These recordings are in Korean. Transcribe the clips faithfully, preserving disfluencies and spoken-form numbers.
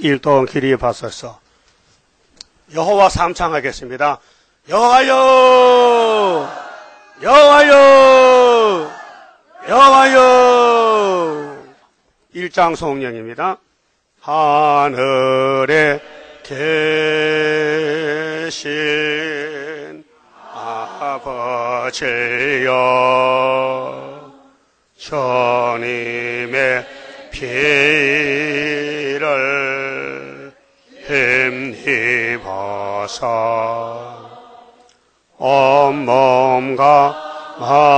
일동 길이 받소서. 여호와 삼창하겠습니다. 여호와여, 여호와여, 여호와여. 일장 송령입니다. 하늘에 계신 아버지여, 주님의 피를 힘입어서 온몸과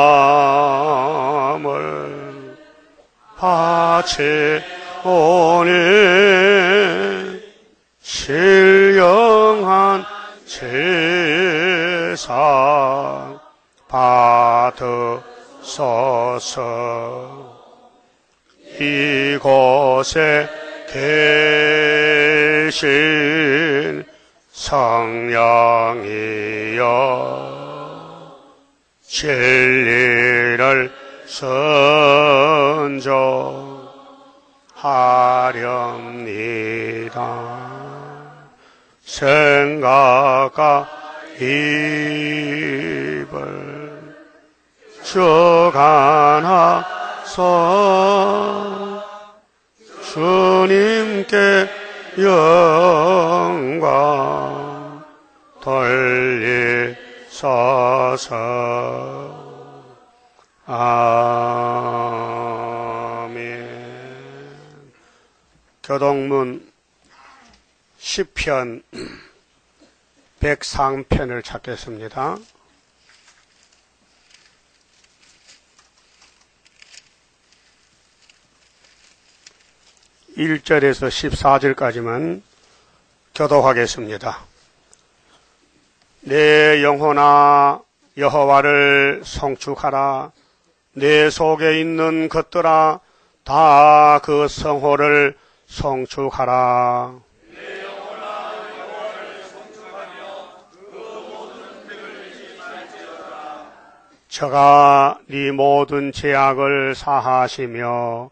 마음을 바치오니 신령한 제사 받으소서. 이곳에 계신 성령이여, 진리를 선조하렵니다. 생각과 입을 주관하소. 주님께 영광 돌리소서. 아멘. 교동문 시편 백삼 편을 찾겠습니다. 일 절에서 십사 절까지만 교독하겠습니다. 내 영혼아 여호와를 송축하라. 내 속에 있는 것들아 다 그 성호를 송축하라. 내 영혼아 여호와를 송축하며 그 모든 죄를 지지할지어다. 저가 네 모든 죄악을 사하시며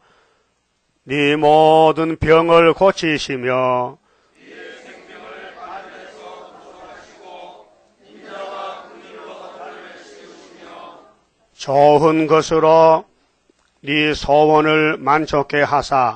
네 모든 병을 고치시며 네 생명을 가늘에서 구속하시고 인자와 긍휼로 달을 씌우시며 좋은 것으로 네 소원을 만족케 하사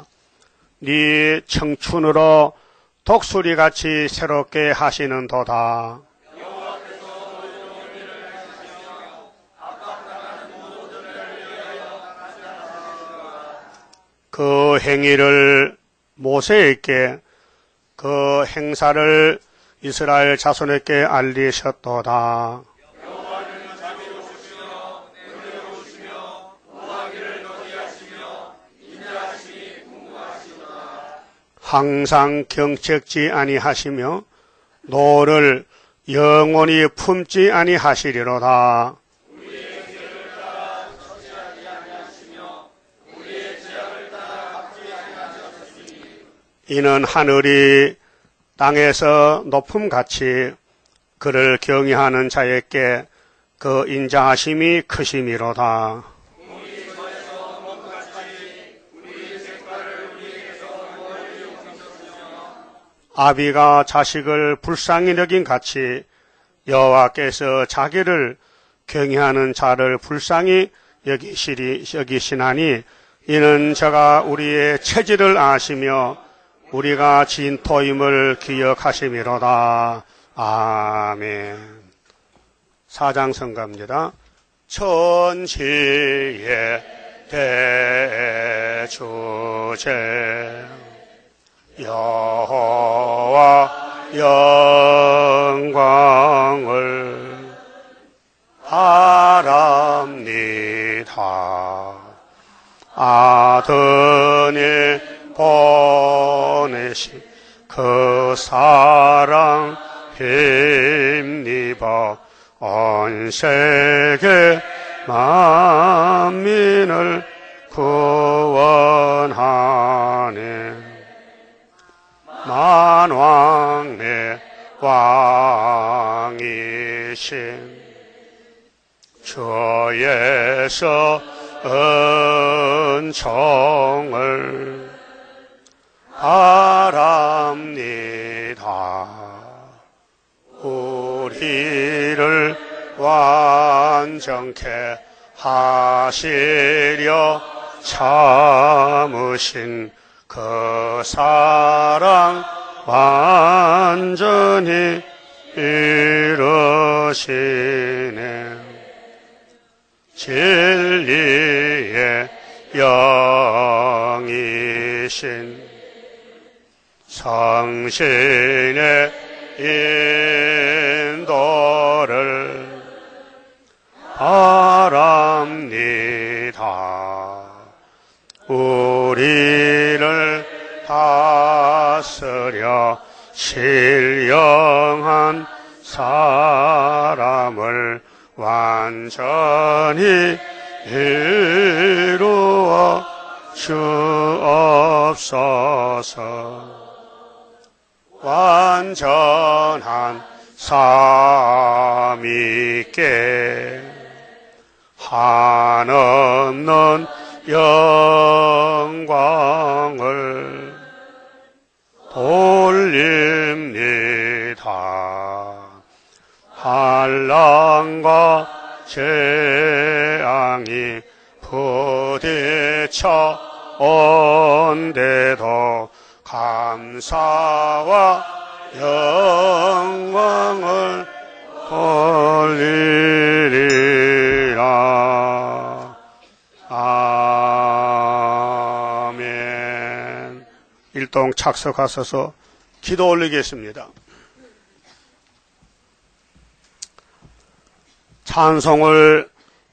네 청춘으로 독수리같이 새롭게 하시는도다. 여호와께서 모든 일을 하시며 압박당한 모든을 위하여 하시나이다. 그 행위를 모세에게, 그 행사를 이스라엘 자손에게 알리셨도다. 여호와는 자비로우시며 은혜로우시며 노하기를 더디하시며 인자하심이 풍부하시도다. 항상 경책지 아니하시며 노를 영원히 품지 아니하시리로다. 우리의 죄를 따라 처치하지 아니하시며 우리의 죄악을 따라 갚지 아니하셨으니 이는 하늘이 땅에서 높음같이 그를 경외하는 자에게 그 인자하심이 크심이로다. 우리 저에서 먹같이 우리의 색깔을 우리에게서 멀리 옮기셨으며 아비가 자식을 불쌍히 여긴 같이 여호와께서 자기를 경외하는 자를 불쌍히 여기시리, 여기시나니 이는 저가 우리의 체질을 아시며 우리가 진토임을 기억하심이로다. 아멘. 사장 성가입니다. 천지의 대주제 여호와 영광을 바랍니다. 아드니 보내신 그 사랑 힘입어 온 세계 만민을 구원하네. 만왕의 왕이신 주 예수 은총을 바랍니다. 우리를 완전케 하시려 참으신 그 사랑 완전히 이루시네. 진리의 영이신 성신의 인도를 바랍니다. 우리를 다스려 신령한 사람을 완전히 이루어 주옵소서. 완전한 삼위께 한없는 영광을 돌립니다. 환난과 재앙이 부딪혀 온데도 감사와 영광을 돌리리라. 아멘. 일동 착석하셔서 기도 올리겠습니다. 찬송을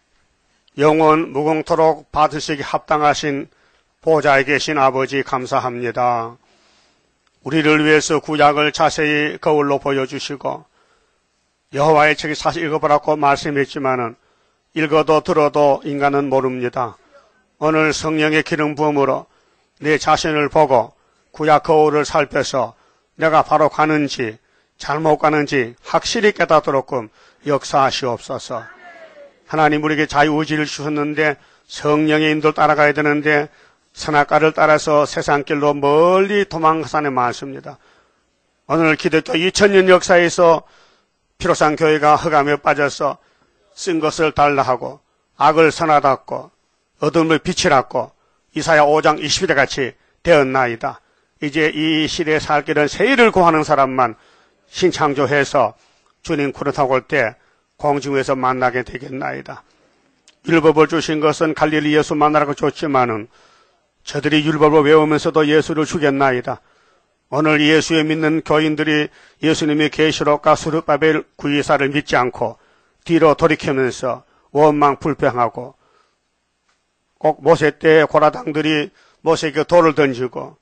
영원 무궁토록 받으시기 합당하신 보좌에 계신 아버지 감사합니다. 우리를 위해서 구약을 자세히 거울로 보여주시고 여호와의 책이 사실 읽어보라고 말씀했지만은 읽어도 들어도 인간은 모릅니다. 오늘 성령의 기름 부음으로 내 자신을 보고 구약 거울을 살펴서 내가 바로 가는지 잘못 가는지 확실히 깨닫도록끔 역사하시옵소서. 하나님 우리에게 자유의지를 주셨는데 성령의 인도를 따라가야 되는데 선악과를 따라서 세상길로 멀리 도망가사는 많습니다. 오늘 기독교 이천 년 역사에서 피로상 교회가 흑암에 빠져서 쓴 것을 달라 하고 악을 선하다고 어둠을 빛이라고 이사야 오 장 이십 절 같이 되었나이다. 이제 이 시대에 살 길은 새 일을 구하는 사람만 신창조해서 주님 구름타고 올 때 공중에서 만나게 되겠나이다. 율법을 주신 것은 갈릴리 예수 만나라고 줬지만은 저들이 율법을 외우면서도 예수를 죽였나이다. 오늘 예수에 믿는 교인들이 예수님의 계시록과 수르바벨 구이사를 믿지 않고 뒤로 돌이키면서 원망 불평하고 꼭 모세 때 고라당들이 모세에게 돌을 던지고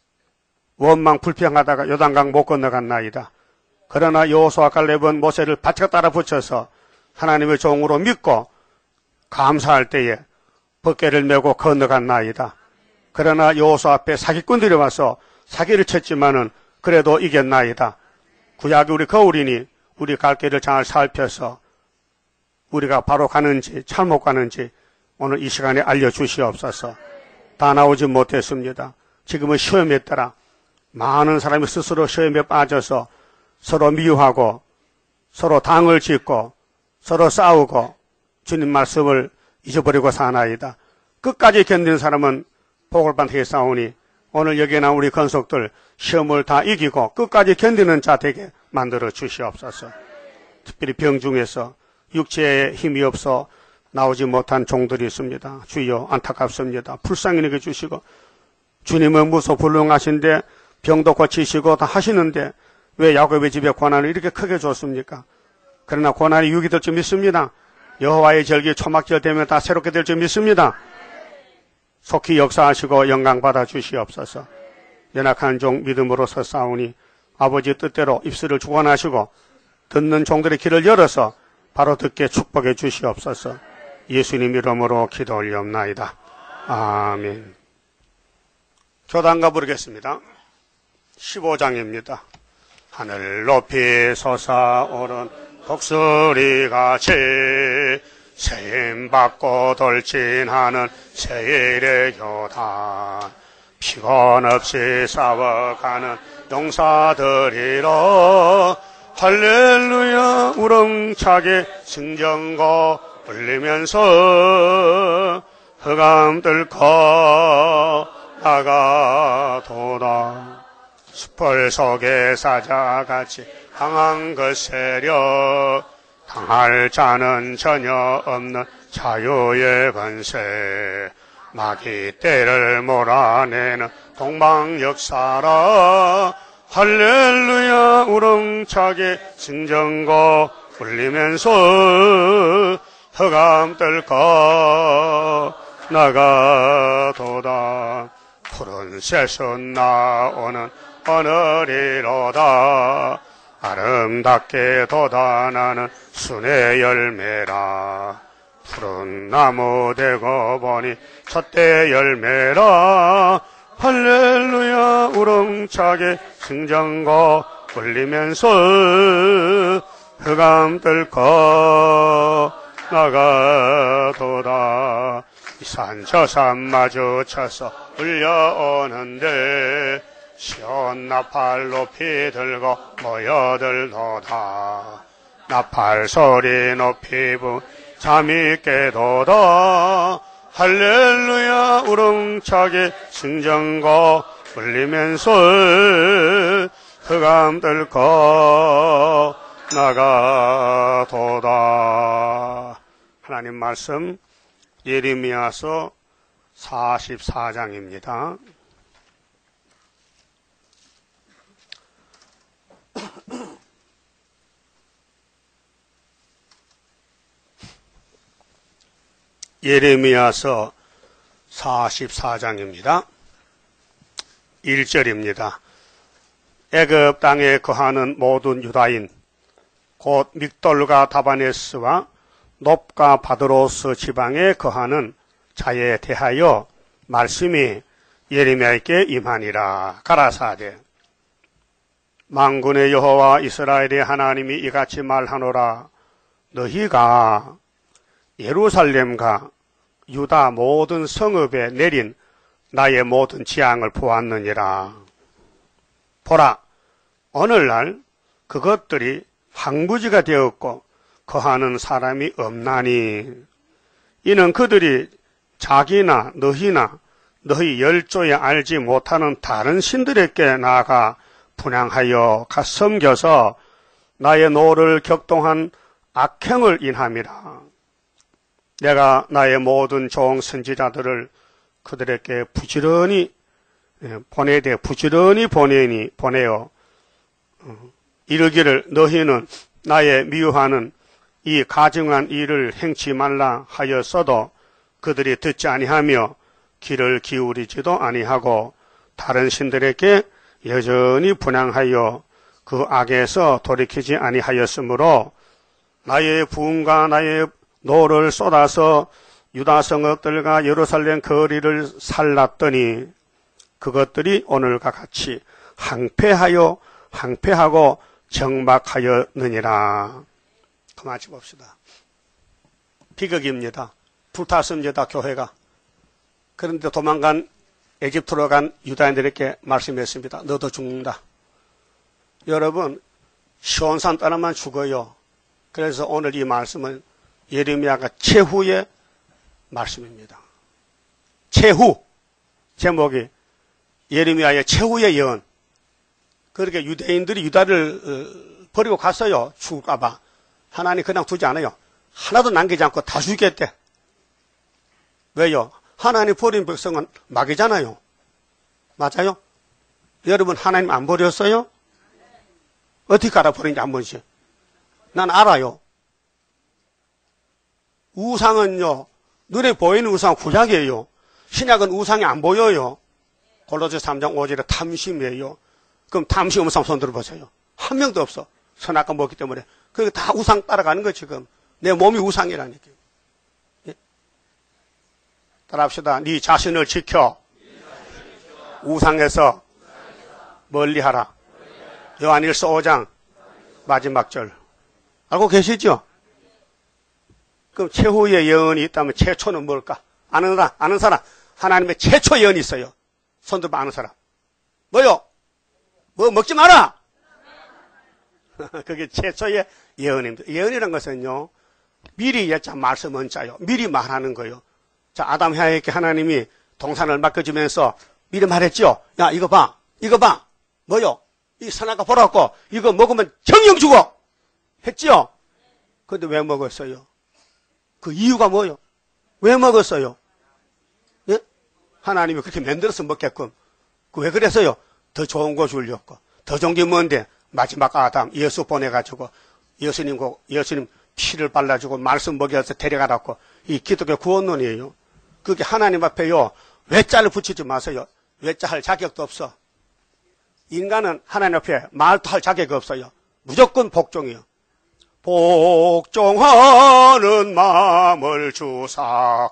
원망 불평하다가 요단강 못 건너갔나이다. 그러나 여호수아 갈렙은 모세를 바짝 따라 붙여서 하나님의 종으로 믿고 감사할 때에 벗개를 메고 건너갔나이다. 그러나 여호수아 앞에 사기꾼들이 와서 사기를 쳤지만은 그래도 이겼나이다. 구약이 우리 거울이니 우리 갈 길을 잘 살펴서 우리가 바로 가는지 잘못 가는지 오늘 이 시간에 알려주시옵소서. 다 나오지 못했습니다. 지금은 시험에 따라 많은 사람이 스스로 시험에 빠져서 서로 미워하고 서로 당을 짓고 서로 싸우고 주님 말씀을 잊어버리고 사나이다. 끝까지 견딘 사람은 복을 받게 싸우니 오늘 여기에 나온 우리 건속들 시험을 다 이기고 끝까지 견디는 자 되게 만들어 주시옵소서. 특별히 병중에서 육체에 힘이 없어 나오지 못한 종들이 있습니다. 주여 안타깝습니다. 불쌍히 여겨 주시고 주님은 무소불능하신데 병도 고치시고 다 하시는데 왜 야곱의 집에 고난을 이렇게 크게 줬습니까? 그러나 고난이 유익이 될 줄 믿습니다. 여호와의 절기 초막절 되면 다 새롭게 될 줄 믿습니다. 속히 역사하시고 영광 받아 주시옵소서. 연약한 종 믿음으로 서싸우니 아버지 뜻대로 입술을 주관하시고 듣는 종들의 길을 열어서 바로 듣게 축복해 주시옵소서. 예수님 이름으로 기도 올리옵나이다. 아멘. 교단가 부르겠습니다. 십오 장입니다. 하늘 높이 솟아오른 독수리같이 세임받고 돌진하는 세일의 교단 피곤 없이 싸워가는 용사들이라 할렐루야 우렁차게 승전거 울리면서 흑암 뚫고 나가도다. 숯불 속에 사자같이 강한 그 세력 당할 자는 전혀 없는 자유의 권세 마귀 떼를 몰아내는 동방 역사라 할렐루야 우렁차게 승전거 울리면서 흑암 뚫고 나가도다. 푸른 새서 나오는 하늘이로다. 아름답게 돋아나는 순의 열매라. 푸른 나무 되고 보니 첫대 열매라. 할렐루야 우렁차게 승전거 울리면서 흑암 뚫고 나가도다. 이 산 저 산 마주쳐서 울려오는데 시온 나팔 높이 들고 모여들도다. 나팔 소리 높이 부 잠이 깨도다. 할렐루야 우렁차게 승전거 울리면서 흑암 뚫고 나가도다. 하나님 말씀 예레미야서 사십사 장입니다. 예레미야서 사십사 장입니다. 일 절입니다. 애굽 땅에 거하는 모든 유다인 곧 믹돌과 다바네스와 놉과 바드로스 지방에 거하는 자에 대하여 말씀이 예레미야에게 임하니라. 가라사대 만군의 여호와 이스라엘의 하나님이 이같이 말하노라. 너희가 예루살렘과 유다 모든 성읍에 내린 나의 모든 재앙을 보았느니라. 보라, 오늘날 그것들이 황무지가 되었고 거하는 사람이 없나니 이는 그들이 자기나 너희나 너희 열조에 알지 못하는 다른 신들에게 나아가 분향하여 가 섬겨서 나의 노를 격동한 악행을 인함이라. 내가 나의 모든 종 선지자들을 그들에게 부지런히 보내되 부지런히 보내니 보내어 이르기를 너희는 나의 미워하는 이 가증한 일을 행치 말라 하였어도 그들이 듣지 아니하며 귀를 기울이지도 아니하고 다른 신들에게 여전히 분향하여 그 악에서 돌이키지 아니하였으므로 나의 부흥과 나의 노를 쏟아서 유다 성읍들과 예루살렘 거리를 살랐더니 그것들이 오늘과 같이 항폐하여 항폐하고 정박하였느니라. 그만 봅시다. 비극입니다. 불탔습니다. 교회가. 그런데 도망간 에집트로 간 유다인들에게 말씀했습니다. 너도 죽는다. 여러분 시온산 떠나면 죽어요. 그래서 오늘 이 말씀은 예레미야가 최후의 말씀입니다. 최후 제목이 예레미야의 최후의 예언. 그렇게 유대인들이 유다를 버리고 갔어요. 죽을까 봐. 하나님 그냥 두지 않아요. 하나도 남기지 않고 다 죽였대. 왜요? 하나님 버린 백성은 막이잖아요. 맞아요? 여러분 하나님 안 버렸어요? 어떻게 알아버린지 한 번씩. 난 알아요. 우상은요, 눈에 보이는 우상은 구약이에요. 신약은 우상이 안 보여요. 골로새 삼 장 오 절에 탐심이에요. 그럼 탐심 없는 사람 손 들어보세요. 한 명도 없어. 선악과 먹기 때문에. 그게 다 우상 따라가는 거 지금. 내 몸이 우상이라니까요. 예? 따라합시다. 네 자신을 지켜. 우상에서 멀리하라. 요한일서 오 장 마지막 절. 알고 계시죠? 그럼 최후의 예언이 있다면 최초는 뭘까? 아는 사람, 아는 사람. 하나님의 최초 예언이 있어요. 손 들어 아는 사람. 뭐요? 뭐 먹지 마라! 그게 최초의 예언입니다. 예언이라는 것은요, 미리 예자 말씀은 짜요. 미리 말하는 거예요. 자, 아담 하에게 하나님이 동산을 맡겨주면서 미리 말했죠. 야, 이거 봐. 이거 봐. 뭐요? 이 선악과 보라고. 이거 먹으면 정령 죽어. 했죠? 근데 왜 먹었어요? 그 이유가 뭐요? 왜 먹었어요? 예? 하나님이 그렇게 만들어서 먹게끔. 그 왜 그랬어요? 더 좋은 거 주려고. 더 좋은 게 뭔데? 마지막 아담, 예수 보내가지고, 예수님, 예수님 피를 발라주고, 말씀 먹여서 데려가라고. 이 기독교 구원론이에요. 그게 하나님 앞에요. 외자를 붙이지 마세요. 외자 할 자격도 없어. 인간은 하나님 앞에 말도 할 자격이 없어요. 무조건 복종이요. 복종하는 마음을 주사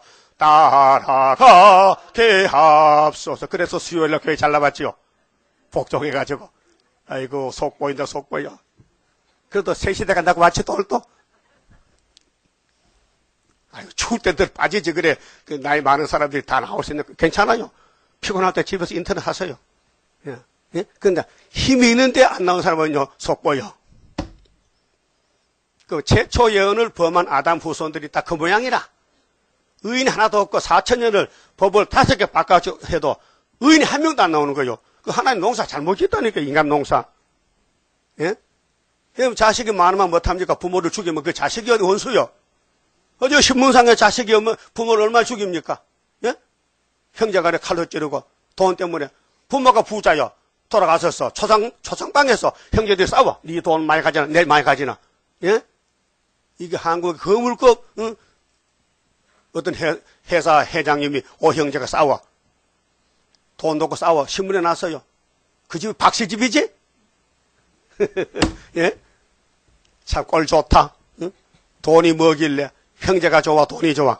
따라가게 합소서. 그래서 수요일날 교회 잘 나왔지요. 복종해가지고. 아이고 속 보인다 속 보여. 그래도 새 시대 간다고 마치 돌도. 아이고 추울 때들 빠지지 그래. 그 나이 많은 사람들이 다 나올 수 있는 괜찮아요. 피곤할 때 집에서 인터넷 하세요. 예. 예? 근데 힘이 있는데 안 나온 사람은요 속 보여. 그 최초 예언을 범한 아담 후손들이 다 그 모양이라. 의인이 하나도 없고 사천 년을 법을 다섯 개 바꿔서 해도 의인이 한 명도 안 나오는 거예요. 그 하나님 농사 잘못했다니까, 인간 농사. 예? 그럼 자식이 많으면 못합니까? 부모를 죽이면 그 자식이 어디 원수요? 어제 신문상에 자식이 오면 부모를 얼마나 죽입니까? 예? 형제간에 칼로 찌르고 돈 때문에 부모가 부자요. 돌아가셨어. 초상, 초상방에서 형제들이 싸워. 네 돈 많이 가지나, 내 많이 가지나. 예? 이게 한국의 거물급, 응? 어떤 회, 회사 회장님이 오 형제가 싸워. 돈 놓고 싸워. 신문에 났어요. 그 집이 박씨 집이지? 예? 참 꼴 좋다. 응? 돈이 뭐길래 형제가 좋아, 돈이 좋아?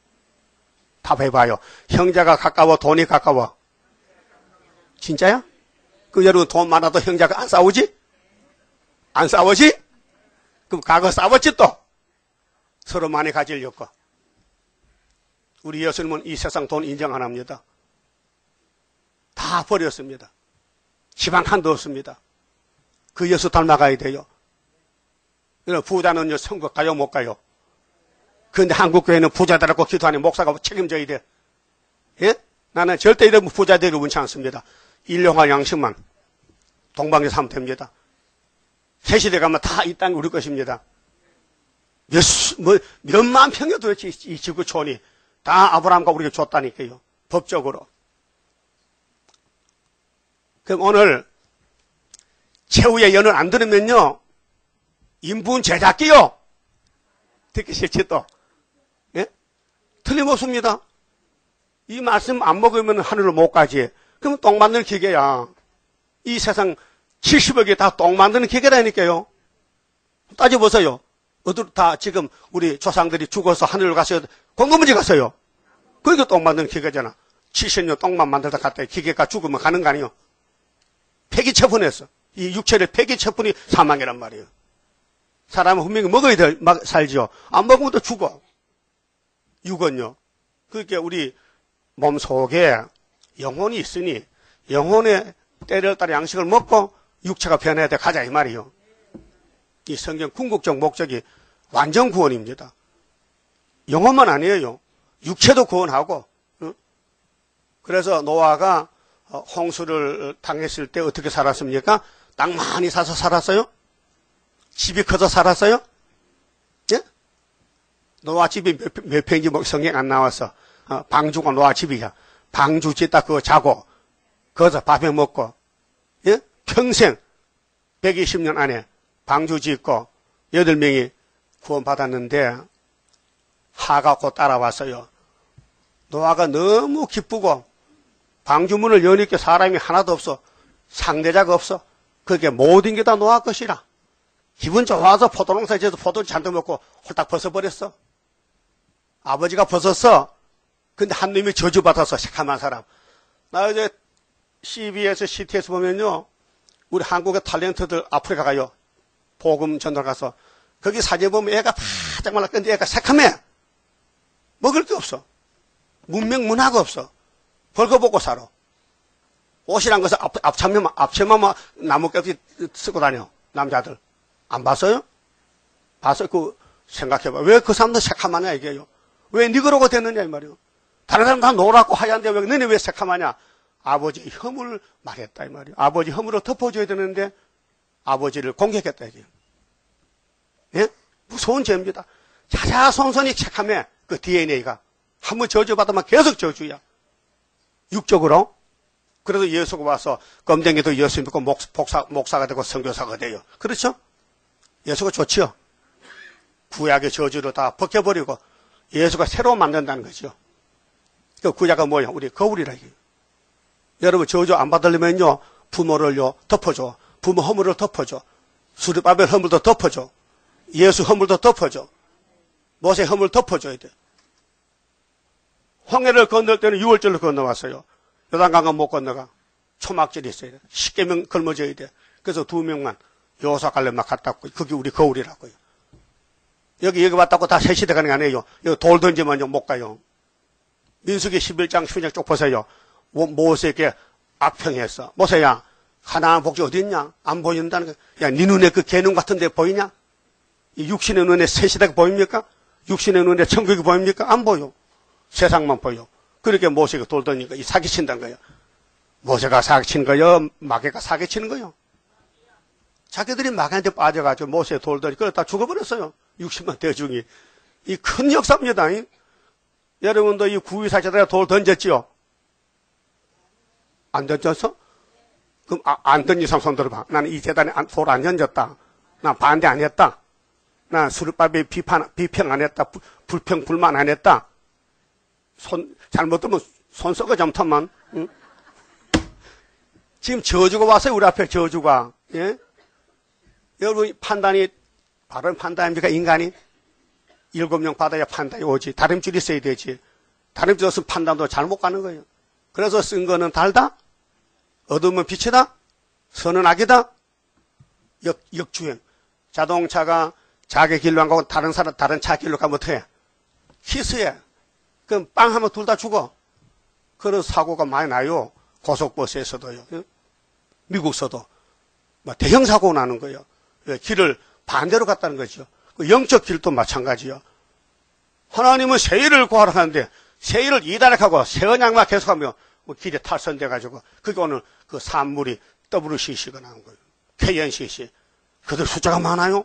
답해봐요. 형제가 가까워, 돈이 가까워? 진짜야? 그 여러분 돈 많아도 형제가 안 싸우지? 안 싸우지? 그럼 과거 싸웠지 또? 서로 많이 가지려고. 우리 예수님은 이 세상 돈 인정 안 합니다. 다 버렸습니다. 지방 한도 없습니다. 그 예수 닮아가야 돼요. 부자는요, 선거 가요, 못 가요? 그런데 한국교회는 부자들하고 기도하는 목사가 책임져야 돼. 예? 나는 절대 이런 부자들이 원치 않습니다. 일용할 양식만 동방에서 하면 됩니다. 새 시대 가면 다 이 땅이 우리 것입니다. 몇, 뭐, 몇만 평이 도대체 이 지구촌이 다 아브라함과 우리가 줬다니까요. 법적으로. 그럼 오늘 최후의 연을 안 들으면요. 인분 제작기요. 듣기 싫지 또. 예? 틀림없습니다. 이 말씀 안 먹으면 하늘로 못 가지. 그럼 똥 만드는 기계야. 이 세상 칠십억이 다 똥 만드는 기계라니까요. 따져보세요. 어디 다 지금 우리 조상들이 죽어서 하늘로 가서 공급문제 갔어요. 그러니까 똥 만드는 기계잖아. 칠십 년 똥만 만들다 갔다 기계가 죽으면 가는 거 아니에요. 폐기처분했어. 이 육체를 폐기처분이 사망이란 말이에요. 사람은 분명히 먹어야 돼, 막 살지요. 안 먹으면 또 죽어. 육은요. 그러니까 우리 몸 속에 영혼이 있으니 영혼의 때를 따라 양식을 먹고 육체가 변해야 돼 가자 이 말이에요. 이 성경 궁극적 목적이 완전 구원입니다. 영혼만 아니에요. 육체도 구원하고. 응? 그래서 노아가 홍수를 당했을 때 어떻게 살았습니까? 땅 많이 사서 살았어요? 집이 커서 살았어요? 예? 노아 집이 몇, 몇 평인지 성경 안 나왔어. 어, 방주가 노아 집이야. 방주 짓다 그거 자고 거기서 밥해 먹고 예? 평생 백이십 년 안에 방주 짓고 여덟 명이 구원받았는데 하가 곧 따라왔어요. 노아가 너무 기쁘고 방주문을 여니까 사람이 하나도 없어. 상대자가 없어. 그게 모든 게 다 노아 것이라. 기분 좋아서 포도농사에 져서 포도를 잔뜩 먹고 홀딱 벗어버렸어. 아버지가 벗었어. 근데 한 놈이 저주받아서 새카만 사람. 나 이제 씨비에스, 씨티에스 보면요. 우리 한국의 탤런트들 아프리카 가요. 복음 전달 가서. 거기 사진 보면 애가 바짝 말라. 근데 애가 새카매. 먹을 게 없어. 문명 문화가 없어. 벌거벗고 살아. 옷이란 것은 앞, 앞차면, 앞차만 나무 껍질 쓰고 다녀. 남자들. 안 봤어요? 봤어요? 그, 생각해봐. 왜 그 사람들 새카마냐, 이게요? 왜 니그러고 됐느냐, 이 말이요. 다른 사람 다 노랗고 하얀데 왜, 너네 왜 새카마냐? 아버지 혐을 말했다, 이 말이요. 아버지 혐으로 덮어줘야 되는데, 아버지를 공격했다, 이게요. 예? 무서운 죄입니다. 자자손손이 착함해, 그 디엔에이가. 한번 저주받으면 계속 저주야. 육적으로. 그래서 예수가 와서 검쟁이도 예수 믿고 목, 복사, 목사가 되고 선교사가 돼요. 그렇죠? 예수가 좋지요. 구약의 저주를 다 벗겨버리고 예수가 새로 만든다는 거죠. 그 구약은 뭐야? 우리 거울이라 이게. 여러분 저주 안 받으려면요 부모를요 덮어줘. 부모 허물을 덮어줘. 수르바벨 허물도 덮어줘. 예수 허물도 덮어줘. 모세 허물 덮어줘야 돼. 홍해를 건널 때는 유월절로 건너왔어요. 요단강은 못 건너가. 초막절이 있어야 돼. 십계명 걸머져야 돼. 그래서 두 명만 요사 갈래만 갔다 왔고 그게 우리 거울이라고요. 여기 여기 왔다고 다 세시대 가는 게 아니에요. 여기 돌 던지면요 못 가요. 민수기 십일 장 십일 장 쪽 보세요. 모세에게 악평했어. 모세야 가나안 복지 어디 있냐? 안 보인다는 거야. 야, 네 눈에 그 개눈 같은 데 보이냐? 이 육신의 눈에 세시대가 보입니까? 육신의 눈에 천국이 보입니까? 안 보여. 세상만 보여. 그렇게 모세가 돌 던지니까 이 사기친다는 거야. 모세가 사기친 거요? 마귀가 사기치는 거요? 자기들이 마귀한테 빠져가지고 모세에 돌 던지 그러다 죽어버렸어요. 육십만 대중이. 이 큰 역사입니다. 이. 여러분도 이 구이사제들에 돌 던졌지요? 안 던졌어? 그럼 아, 안 던진 사람 손 들어봐. 나는 이 재단에 돌 안 던졌다. 난 반대 안 했다. 난 수르바벨 비판, 비평 안 했다. 부, 불평, 불만 안 했다. 손, 잘못 들면 손 썩어 잠깐만. 응? 지금 저주가 왔어요. 우리 앞에 저주가. 예? 여러분 판단이 바른 판단입니까? 인간이? 일곱 명 받아야 판단이 오지. 다림줄이 있어야 되지. 다림줄 없으면 판단도 잘못 가는 거예요. 그래서 쓴 거는 달다? 어두우면 빛이다? 선은 악이다? 역, 역주행. 자동차가 자기 길로 안 가고 다른 사람, 다른 차 길로 가면 어떡해? 키스해. 그럼 빵 하면 둘 다 죽어. 그런 사고가 많이 나요. 고속버스에서도요. 미국서도. 뭐 대형 사고 나는 거예요. 길을 반대로 갔다는 거죠. 영적 길도 마찬가지요. 하나님은 세일을 구하러 하는데 세일을 이단락하고 세언양만 계속하며 길에 탈선돼가지고 그게 오늘 그 산물이 더블유씨씨가 나온 거예요. 케이엔씨씨. 그들 숫자가 많아요.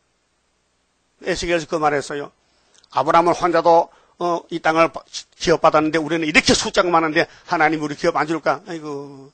에스겔에서 그 말했어요. 아브라함은 혼자도 어, 이 땅을 기업받았는데 우리는 이렇게 숫자가 많은데 하나님 우리 기업 안 줄까? 아이고.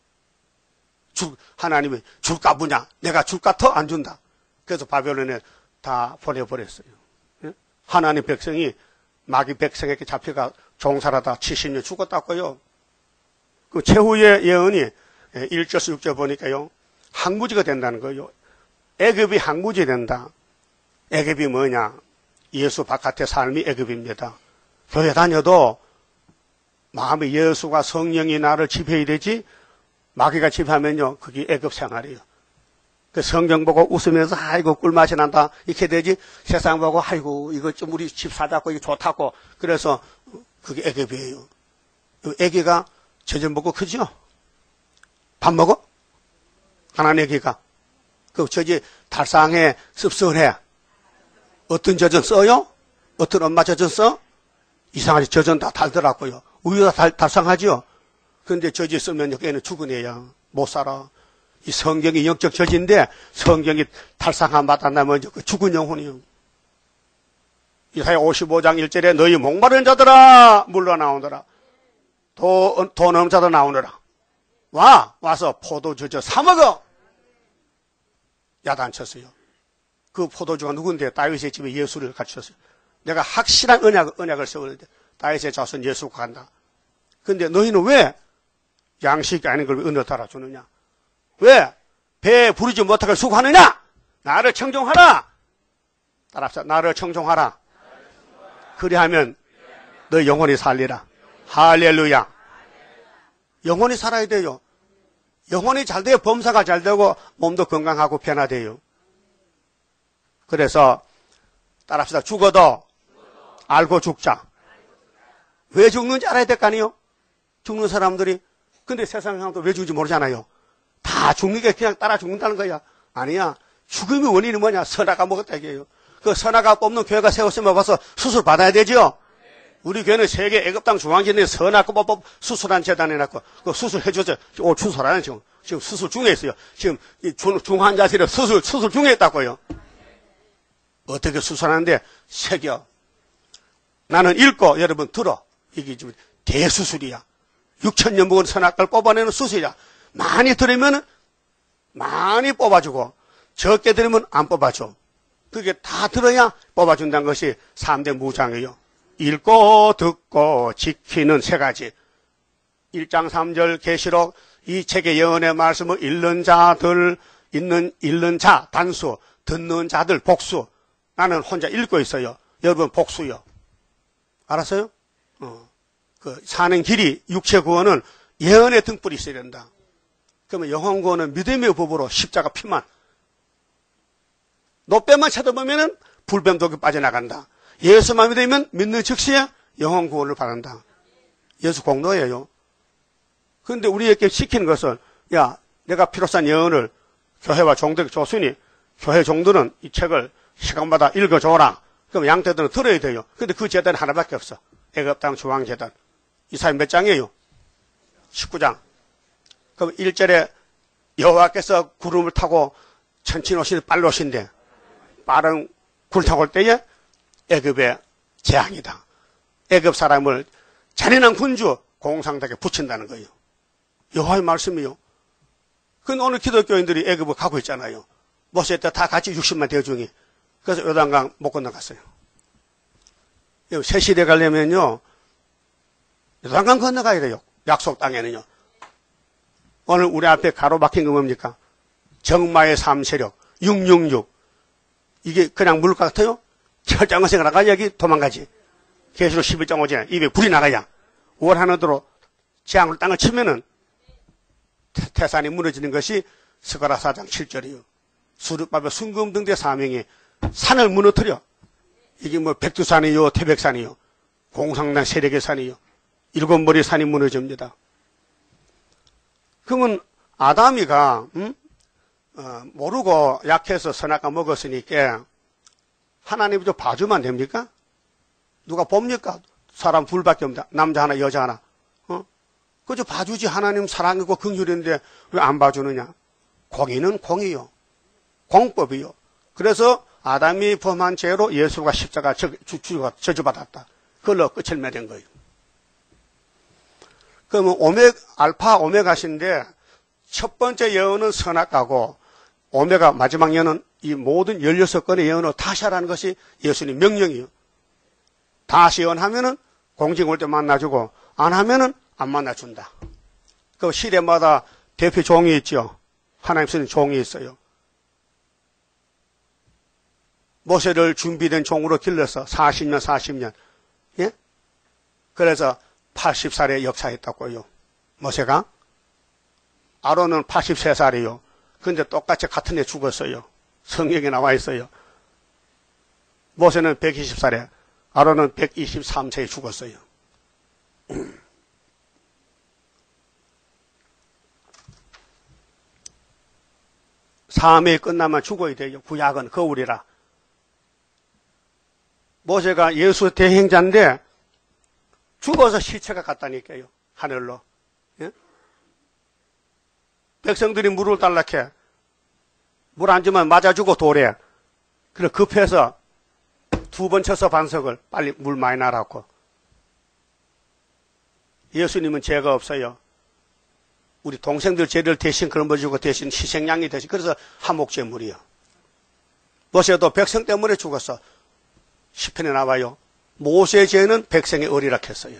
줄, 하나님이 줄까 보냐? 내가 줄까 더 안 준다. 그래서 바벨론에 다 보내버렸어요. 예? 하나님 백성이 마귀 백성에게 잡혀가 종살하다 칠십 년 죽었다고요. 그 최후의 예언이 일 절에서 육 절 보니까요. 항무지가 된다는 거예요. 애굽이 항무지 된다. 애굽이 뭐냐? 예수 바깥의 삶이 애굽입니다. 교회 다녀도 마음에 예수가 성령이 나를 지배해야 되지 마귀가 지배하면요. 그게 애굽 생활이에요. 그 성경 보고 웃으면서 아이고 꿀맛이 난다 이렇게 되지 세상 보고 아이고 이거 좀 우리 집 사자고 이거 좋다고 그래서 그게 애굽이에요. 애기가 젖을 먹고 크죠? 밥 먹어? 가난 애기가 그 저지 달상해 씁쓸해. 어떤 젖은 써요? 어떤 엄마 젖은 써? 이상하지 젖은 다 달더라고요. 우유가 달, 달상하죠? 그런데 젖이 쓰면 얘는 죽은 애야. 못 살아. 이 성경이 영적 젖인데 성경이 달상함 받았나면 죽은 영혼이요. 이사야 오십오 장 일 절에 너희 목마른 자들아 물러나오너라. 돈, 돈 없는 자도 나오너라. 와 와서 포도주 사 먹어. 야단쳤어요. 그 포도주가 누군데 다윗의 집에 예수를 갖췄어요. 내가 확실한 언약, 언약을 세우는데 다윗의 자손 예수가 간다. 근데 너희는 왜 양식이 아닌 걸 은혜 달아주느냐? 왜 배에 부르지 못하게 수고하느냐? 나를 청종하라. 따라합시다. 나를 청종하라. 그리하면 너 영혼이 살리라. 할렐루야. 영혼이 살아야 돼요. 영혼이 잘 돼야 범사가 잘 되고 몸도 건강하고 변화돼요. 그래서 따라합시다. 죽어도 알고 죽자. 왜 죽는지 알아야 될 거 아니에요? 죽는 사람들이 근데 세상 사람도 왜 죽는지 모르잖아요. 다 죽는 게 그냥 따라 죽는다는 거야. 아니야. 죽음의 원인이 뭐냐? 선악가 먹었다 이게요. 그 선악가 뽑는 교회가 세웠으면 와서 수술 받아야 되죠? 우리 교회는 세계 애굽 땅 중앙진에 선악가 뽑 수술한 재단 해놨고, 그 수술 해줘서, 오, 수술하는 지금, 지금 수술 중에 있어요. 지금 중, 중환자실에 수술, 수술 중에 있다고요. 어떻게 수술하는데? 새겨. 나는 읽고, 여러분 들어. 이게 지금 대수술이야. 육천 년 묵은 선악과를 뽑아내는 수술이야. 많이 들으면 많이 뽑아주고, 적게 들으면 안 뽑아줘. 그게 다 들어야 뽑아준다는 것이 삼 대 무장이에요. 읽고 듣고 지키는 세 가지. 일 장 삼 절 계시록 이 책의 예언의 말씀을 읽는 자들, 읽는, 읽는 자 단수, 듣는 자들 복수. 나는 혼자 읽고 있어요. 여러분 복수요. 알았어요? 어. 그 사는 길이 육체 구원은 예언의 등불이 있어야 된다. 그러면 영혼 구원은 믿음의 법으로 십자가 피만. 노뱀만 쳐다보면은 불뱀독이 빠져나간다. 예수만 믿으면 믿는 즉시에 영혼 구원을 바란다. 예수 공로예요. 그런데 우리에게 시키는 것은, 야, 내가 필요한 예언을 교회와 종들에게 줬으니 교회 종들은 이 책을 시간마다 읽어줘라. 그럼 양떼들은 들어야 돼요. 근데 그 재단이 하나밖에 없어. 애굽 땅 중앙재단. 이사야 몇 장이에요? 십구 장. 그럼 일 절에 여호와께서 구름을 타고 천천히 오시는 빨리 오신대. 빠른 굴 타고 올 때에 애굽의 재앙이다. 애굽 사람을 잔인한 군주 공상닭에 붙인다는 거예요. 여호와의 말씀이요. 근데 오늘 기독교인들이 애굽을 가고 있잖아요. 모세 때 다 같이 육십만 대중이. 그래서 요단강 못 건너갔어요. 새 시대 가려면요, 요단강 건너가야 돼요. 약속 땅에는요. 오늘 우리 앞에 가로막힌 거 뭡니까? 정마의 삼 세력, 육육육. 이게 그냥 물 같아요? 철장어생 나가야 여기 도망가지. 계시록 십일 장 오 절에 입에 불이 나가야. 월 하나도로 재앙으로 땅을 치면은 태산이 무너지는 것이 스가랴 사 장 칠 절이요. 수르바벨 순금등대 사명이 산을 무너뜨려. 이게 뭐 백두산이요, 태백산이요, 공상당 세력의 산이요. 일곱 머리 산이 무너집니다. 그러면 아담이가 음? 어, 모르고 약해서 선악과 먹었으니까 하나님이 좀 봐주면 안 됩니까? 누가 봅니까? 사람 둘밖에 없다. 남자 하나, 여자 하나. 어? 그저 봐주지. 하나님 사랑이고 긍휼인데 왜 안 봐주느냐? 공의는 공이요. 공법이요. 그래서 아담이 범한 죄로 예수가 십자가 저주받았다. 그걸로 끝을 맺은 거예요. 그러면 오메, 알파 오메가신데 첫 번째 예언은 선악과고 오메가 마지막 예언은 이 모든 열여섯 건의 예언을 다시 하라는 것이 예수님 명령이에요. 다시 예언하면은 공직 올 때 만나주고 안 하면은 안 만나준다. 그 시대마다 대표 종이 있죠. 하나님 쓰는 종이 있어요. 모세를 준비된 종으로 길러서 사십 년, 사십 년. 예? 그래서 팔십 살에 역사했다고요. 모세가. 아론은 팔십세 살이요. 근데 똑같이 같은 해 죽었어요. 성경에 나와 있어요. 모세는 백이십 살에, 아론은 백이십삼 세에 죽었어요. 사명이 끝나면 죽어야 돼요. 구약은 거울이라. 모세가 예수 대행자인데 죽어서 시체가 갔다니까요. 하늘로. 예? 백성들이 물을 달라해. 물 안 주면 맞아 주고 돌에. 그래 급해서 두 번 쳐서 반석을 빨리 물 많이 나라고. 예수님은 죄가 없어요. 우리 동생들 죄를 대신 걸어주고 대신 희생양이 대신. 그래서 한목제물이요. 모세도 백성 때문에 죽었어. 시편에 나와요. 모세의 죄는 백성의 의리라 했어요.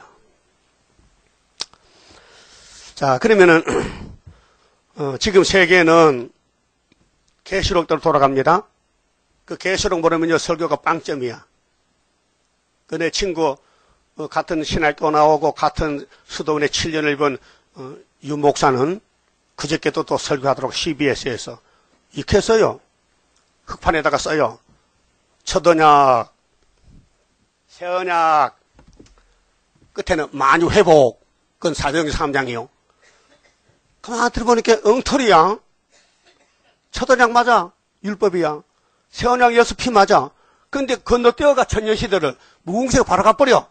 자, 그러면은 어, 지금 세계는 계시록대로 돌아갑니다. 그 계시록 모르면요 설교가 빵점이야. 그 내 친구 어, 같은 신학교 나오고 같은 수도원에 칠 년을 입은 어, 유 목사는 그저께도 또 설교하도록 씨비에스에서 이렇게 써요. 흑판에다가 써요. 첫언약, 새언약, 끝에는 만유회복. 그건 사도행전 삼 장이요. 가만히 들어보니까 엉터리야. 첫 언약 맞아. 율법이야. 새 언약 여섯 피 맞아. 근데 건너뛰어가 천년시대를 무공세가 바로 가버려.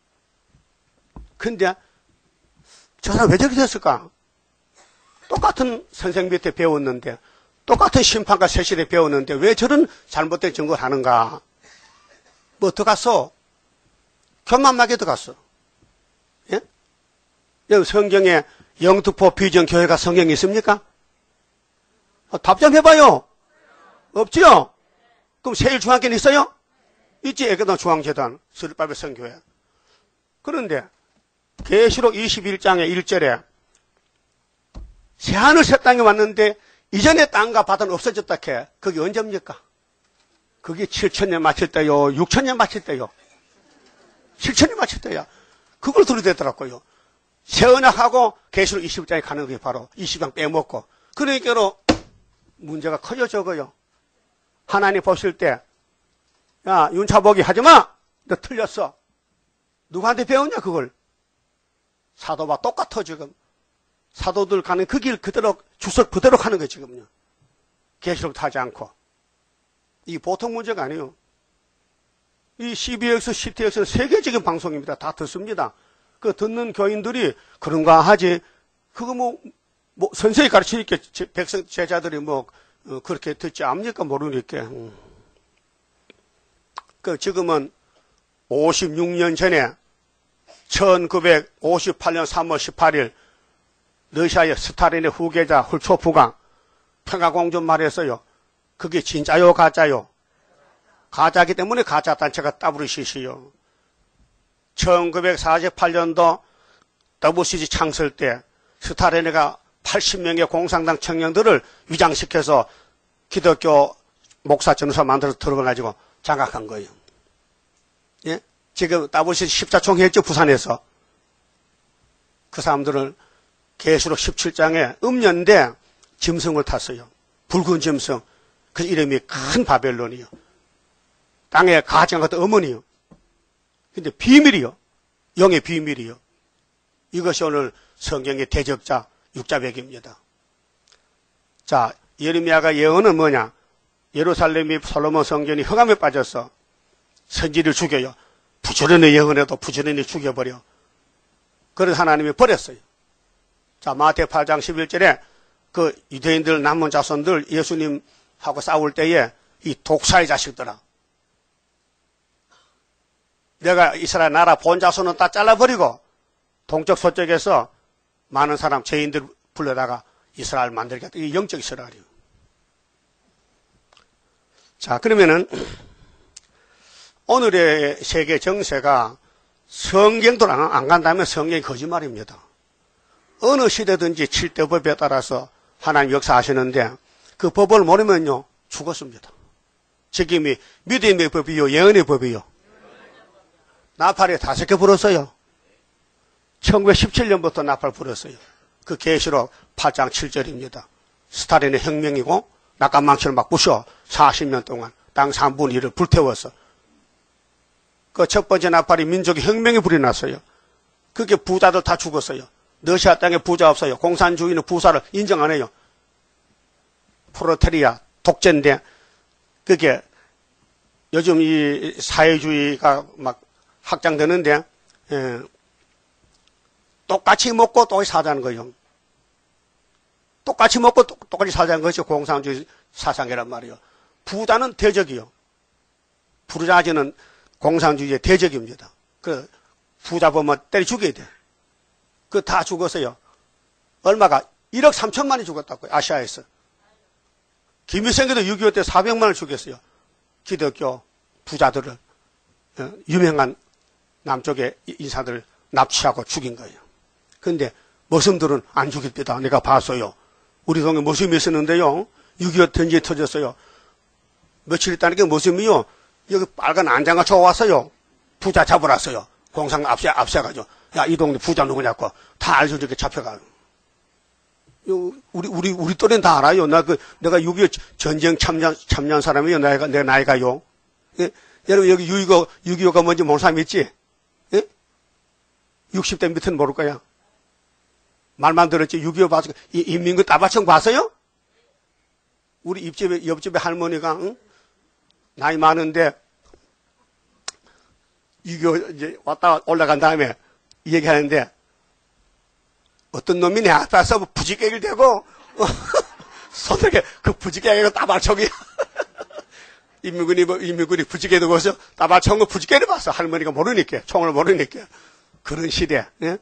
근데 저 사람 왜 저렇게 됐을까? 똑같은 선생 밑에 배웠는데, 똑같은 심판과 세실에 배웠는데 왜 저런 잘못된 증거를 하는가? 뭐 들어갔어? 교만하게 들어갔어. 예? 여기 성경에 영등포 비전 교회가 성경이 있습니까? 어, 답 좀 해봐요. 없지요? 그럼 세일중앙교회는 있어요? 있지. 애교당 중앙재단 스리밥의 성교회. 그런데 계시록 이십일 장의 일 절에 새하늘 새 땅에 왔는데 이전의 땅과 바다는 없어졌다 해. 그게 언제입니까? 그게 칠천 년 마칠 때요, 육천 년 마칠 때요. 칠천 년 마칠 때야. 그걸 들이대더라고요. 새 언약하고 계시록 이십일 장에 가는 게 바로 이십 장 빼먹고. 그러니까 문제가 커져 적어요. 하나님 보실 때, 야, 윤차보기 하지 마! 너 틀렸어. 누구한테 배웠냐, 그걸? 사도와 똑같아, 지금. 사도들 가는 그 길 그대로, 주석 그대로 가는 거예요, 지금요. 계시록 타지 않고. 이게 보통 문제가 아니에요. 이 씨비엑스, 씨티엑스는 세계적인 방송입니다. 다 듣습니다. 그 듣는 교인들이 그런가 하지, 그거 뭐, 뭐, 선생이 가르치니까 백성, 제자들이 뭐, 어, 그렇게 듣지 않습니까? 모르니까. 음. 그, 지금은 오십육 년 전에 천구백오십팔 년 삼월 십팔일 러시아의 스탈린의 후계자 훌초프가 평화공존 말했어요. 그게 진짜요, 가짜요? 가짜이기 때문에 가짜 단체가 더블유씨씨요. 천구백사십팔 년도 더블유씨씨 창설 때 스탈린이가 팔십 명의 공산당 청년들을 위장시켜서 기독교 목사 전우사 만들어서 들어가가지고 장악한 거예요. 예? 지금 더블유씨씨 십자총 했죠, 부산에서. 그 사람들을 계시록 십칠 장에 음녀인데 짐승을 탔어요. 붉은 짐승. 그 이름이 큰 바벨론이요. 땅에 가증 같은 어머니요. 근데 비밀이요. 영의 비밀이요. 이것이 오늘 성경의 대적자 육자백입니다. 자, 예레미야가 예언은 뭐냐? 예루살렘이 솔로몬 성전이 흑암에 빠져서 선지를 죽여요. 부지런히 예언해도 부지런히 죽여버려. 그래서 하나님이 버렸어요. 자, 마태 팔 장 십일 절에 그 유대인들 남은 자손들 예수님하고 싸울 때에 이 독사의 자식들아, 내가 이스라엘 나라 본 자손은 다 잘라버리고 동쪽 서쪽에서 많은 사람 죄인들 불러다가 이스라엘 만들겠다. 이게 영적 이스라엘이에요. 자, 그러면은 오늘의 세계 정세가 성경도 안 간다면 성경이 거짓말입니다. 어느 시대든지 칠대 법에 따라서 하나님 역사하시는데 그 법을 모르면요 죽었습니다. 지금이 믿음의 법이요, 예언의 법이요. 나팔이 다섯 개 불었어요. 천구백십칠 년부터 나팔 불었어요. 그 계시록 팔 장 칠 절입니다. 스탈린의 혁명이고 낙관망치를 막 부셔 사십 년 동안 땅 삼분의 일을 불태웠어. 그 첫 번째 나팔이 민족의 혁명이 불이 났어요. 그게 부자들 다 죽었어요. 러시아 땅에 부자 없어요. 공산주의는 부자를 인정 안 해요. 프로테리아 독재인데 그게 요즘 이 사회주의가 막 확장되는데 예, 똑같이 먹고 똑같이 사자는 거예요. 똑같이 먹고 똑같이 사자는 것이 공산주의 사상이란 말이에요. 부자는 대적이요. 부르자지는 공산주의의 대적입니다. 그 부자 보면 때려 죽여야 돼. 그 다 죽었어요. 얼마가? 일억 삼천만이 죽었다고요. 아시아에서. 김일성도 육이오 때 사백만을 죽였어요. 기독교 부자들을, 유명한 남쪽의 인사들을 납치하고 죽인 거예요. 근데 머슴들은 안 죽였다. 내가 봤어요. 우리 동네 머슴이 있었는데요. 육이오 전쟁이 터졌어요. 며칠 있다니까 머슴이요. 여기 빨간 안장가 쳐왔어요. 부자 잡으라어요. 공상 앞세, 앞세가지고. 야, 이 동네 부자 누구냐고. 다 알죠. 이렇게 잡혀가요. 우리, 우리, 우리 또래는 다 알아요. 나 그, 내가 육이오 전쟁 참여, 참여한 사람이요. 나이가, 내 나이가요. 예? 여러분, 여기 육이오, 육이오가 뭔지 모르는 사람 있지? 예? 육십 대 밑은 모를 거야. 말만 들었지 육이오 봐서 이 인민군 따발총 봤어요? 우리 옆집에 옆집에 할머니가 응? 나이 많은데 육이오 이제 왔다 올라간 다음에 얘기하는데 어떤 놈이 내 앞에서 부지개를 대고 손에 그 부지개가 따발총이 인민군이 인민군이 부지개 들고서 따발총을 부지개를 봤어. 할머니가 모르니까 총을 모르니까 그런 시대. 예?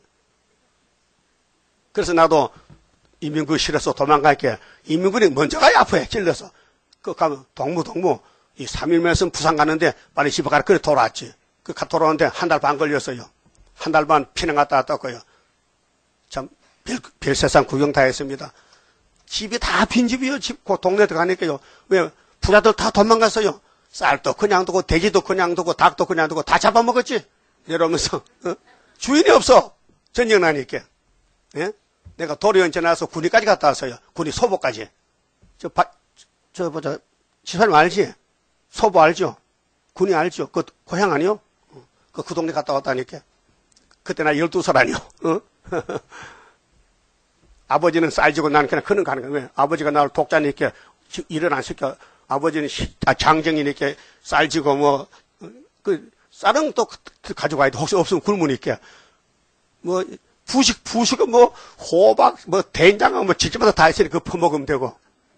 그래서 나도 인민군 싫어서 도망갈게. 인민군이 먼저 가야 아파해 찔러서. 그 가면 동무 동무 이 삼 일면서 부산 가는데 빨리 집에 가라. 그래 돌아왔지. 그 가 돌아오는데 한 달 반 걸렸어요. 한 달 반 피난 갔다 왔다고요. 참 별, 별 세상 구경 다 했습니다. 집이 다 빈집이요. 집, 그 동네 들어가니까요. 왜, 부자들 다 도망갔어요. 쌀도 그냥 두고, 돼지도 그냥 두고, 닭도 그냥 두고, 다 잡아먹었지. 이러면서, 어? 주인이 없어. 전쟁 나니까. 예? 내가 도리언제 나서 군위까지 갔다 왔어요. 군위 소보까지. 저, 바, 저, 보자. 지사님 알지? 소보 알죠? 군위 알죠? 그, 고향 아니요? 그, 그 동네 갔다 왔다니까. 그때 나 열두 살 아니요? 어? 아버지는 쌀지고 나는 그냥 그는 가는 거예요. 왜? 아버지가 나를 독자니까 일을 안 시켜. 아버지는 장정이니까 쌀지고 뭐, 그, 쌀은 또 가져가야 돼. 혹시 없으면 굶으니까. 뭐, 부식, 부식은 뭐, 호박, 뭐, 된장은 뭐, 집집마다 다 있으니 그 퍼먹으면 되고.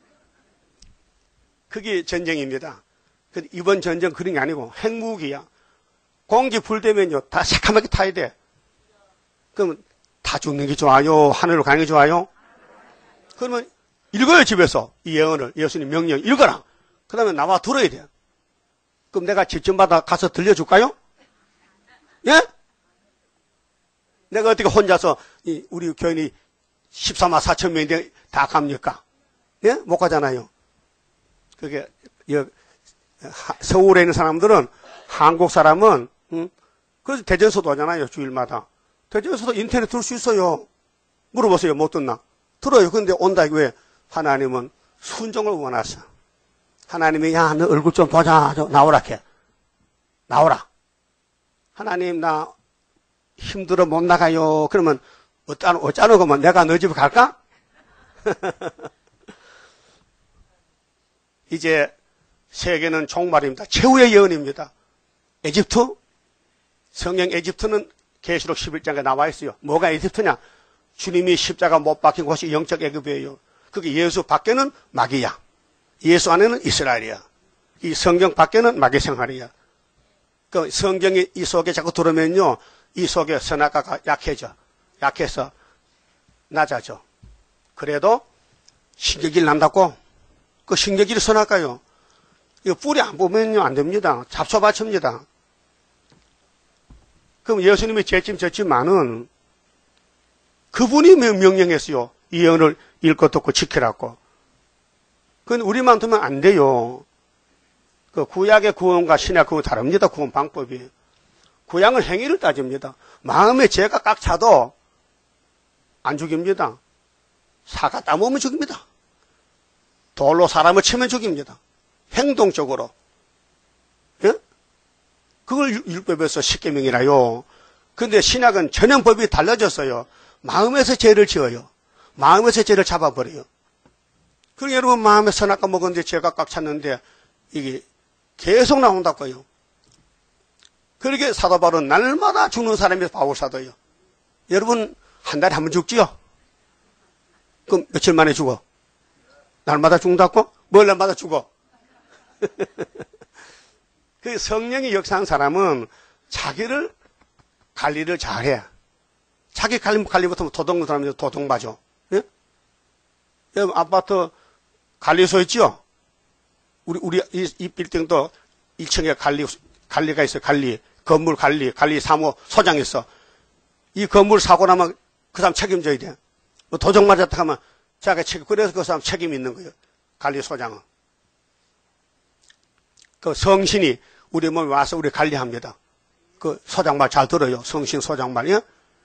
그게 전쟁입니다. 이번 전쟁 그런 게 아니고 핵무기야. 공기 불되면요, 다 새카맣게 타야 돼. 그러면 다 죽는 게 좋아요? 하늘로 가는 게 좋아요? 그러면 읽어요, 집에서. 이 예언을. 예수님 명령 읽어라. 그 다음에 나와 들어야 돼요. 그럼 내가 집집마다 가서 들려줄까요? 예? 내가 어떻게 혼자서 이 우리 교인이 십삼만 사천 명인데 다 갑니까? 예? 못 가잖아요. 그게 서울에 있는 사람들은 한국 사람은 응? 그래서 대전서도 하잖아요, 주일마다. 대전에서도 인터넷 들 수 있어요. 물어보세요. 못 듣나? 들어요. 근데 온다. 왜? 하나님은 순종을 원하셔. 하나님이 야, 너 얼굴 좀 보자. 나오라 해. 나오라. 하나님 나 힘들어 못 나가요. 그러면 어쩌노, 어쩌노 그러면 내가 너 집에 갈까? 이제 세계는 종말입니다. 최후의 예언입니다. 에집트? 성경 에집트는 계시록 십일 장에 나와 있어요. 뭐가 에집트냐? 주님이 십자가 못 박힌 곳이 영적 애굽이에요. 그게 예수 밖에는 마귀야. 예수 안에는 이스라엘이야. 이 성경 밖에는 마귀 생활이야. 그 성경이 이 속에 자꾸 들어오면요, 이 속에 선악과가 약해져. 약해서 낮아져. 그래도 신경질 난다고? 그 신경질이 선악과요. 이거 뿌리 안 보면요, 안 됩니다. 잡초밭입니다. 그럼 예수님이 제침 졌지만은 그분이 명령했어요. 이 예언을 읽고 듣고 지키라고. 그건 우리만 두면 안 돼요. 그 구약의 구원과 신약 구원 다릅니다. 구원 방법이. 구약은 행위를 따집니다. 마음에 죄가 꽉 차도 안 죽입니다. 사가 따먹으면 죽입니다. 돌로 사람을 치면 죽입니다. 행동적으로. 예? 그걸 율법에서 십계명이라요. 근데 신약은 전혀 법이 달라졌어요. 마음에서 죄를 지어요. 마음에서 죄를 잡아버려요. 그럼 여러분 마음에 선악과 먹었는데 죄가 꽉 찼는데 이게 계속 나온다고요. 그렇게 사도 바울은 날마다 죽는 사람이 바울 사도예요. 여러분 한 달에 한 번 죽지요? 그럼 며칠 만에 죽어? 날마다 죽는다고? 뭘 날마다 죽어? 그 성령이 역사한 사람은 자기를 관리를 잘해. 자기 관리, 관리부터 도둑 사람이 도둑 맞아. 예? 여러분, 아파트 관리소 있죠? 우리, 우리, 이, 이 빌딩도 일 층에 관리, 관리가 있어요. 관리. 건물 관리, 관리 사무 소장 있어. 이 건물 사고 나면 그 사람 책임져야 돼. 뭐 도둑 맞았다 하면 자기가 책임, 그래서 그 사람 책임이 있는 거예요. 관리소장은. 그 성신이 우리 몸에 와서 우리 관리합니다. 그 소장 말 잘 들어요. 성신 소장 말이요.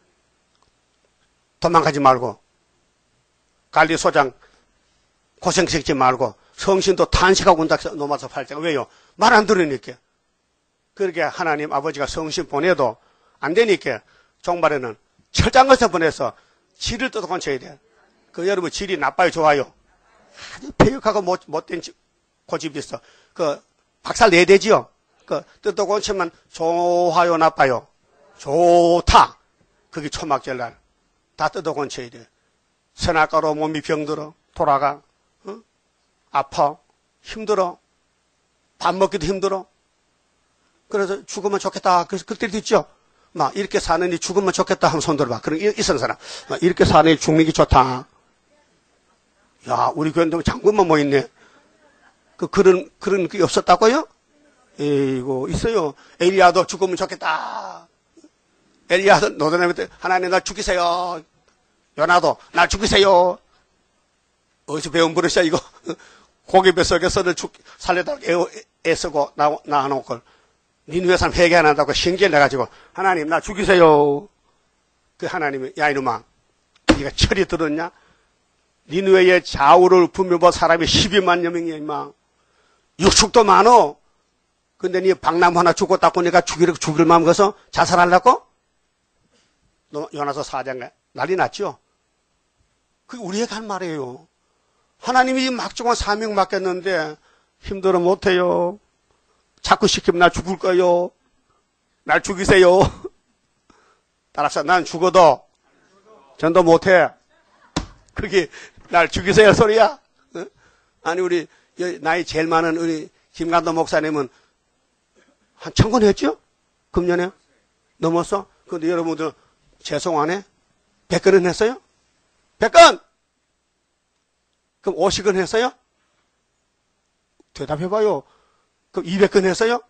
도망가지 말고. 관리소장 고생시키지 말고. 성신도 탄식하고 온다 해서 넘어서 팔자. 왜요? 말 안 들으니까. 그렇게 하나님 아버지가 성신 보내도 안 되니까 종말에는 철장에서 보내서 질을 뜯어 고쳐야 돼. 그 여러분 질이 나빠요, 좋아요? 아주 폐역하고 못, 못된 고집이 있어. 그 박살 내야 되지요? 그 뜯어 고치면 좋아요, 나빠요? 좋다. 그게 초막절날. 다 뜯어 고쳐야 돼. 선악과로 몸이 병들어, 돌아가, 어? 아파, 힘들어, 밥 먹기도 힘들어. 그래서 죽으면 좋겠다. 그래서 그때도 있죠. 막 이렇게 사느니 죽으면 좋겠다 하면 손 들어봐. 그럼 이런 사람. 막 이렇게 사느니 죽는 게 좋다. 야, 우리 교회는 장군만 뭐 있네. 그 그런 그런 게 없었다고요? 에이고 있어요. 엘리야도 죽으면 좋겠다. 엘리야도 노전하면 하나님 날 죽이세요. 요나도 날 죽이세요. 어디서 배운 버릇이야 이거. 고기 뱃속에서 를 살려다가 애쓰고 나와놓은 걸. 니느웨 사람 회개 안 한다고 신기를 내가지고 하나님 나 죽이세요. 그 하나님이 야 이놈아 네가 철이 들었냐? 니느웨의 좌우를 분별한 사람이 십이만여 명이야 임마. 육축도 많어. 근데 니 박나무 하나 죽었다고 내가 죽이려 죽일 마음 가서 자살하려고? 너 요나서 사장 난리 났죠? 그게 우리에게 한 말이에요. 하나님이 막중한 사명 맡겼는데 힘들어 못해요. 자꾸 시키면 나 죽을 거요. 날 죽이세요. 따라서 난 죽어도 전도 못해. 그게 날 죽이세요 소리야. 어? 아니 우리 나이 제일 많은 우리 김감독 목사님은 한 천 건 했죠? 금년에 넘었어? 근데 여러분들 죄송 안 해? 백 건은 했어요? 백 건! 그럼 오십 건 했어요? 대답해봐요. 그럼 이백 건 했어요?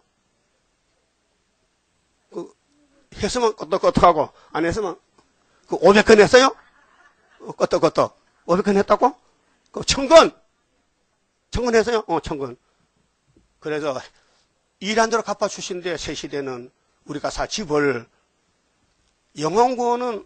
그 했으면 껐떡껐떡하고 안 했으면 그 오백 건 했어요? 껐떡껐떡 오백 건 했다고? 그 천 건! 천 건 했어요? 어, 천 건. 그래서 일한 대로 갚아주신데 새 시대는 우리가 사 집을 영혼구원은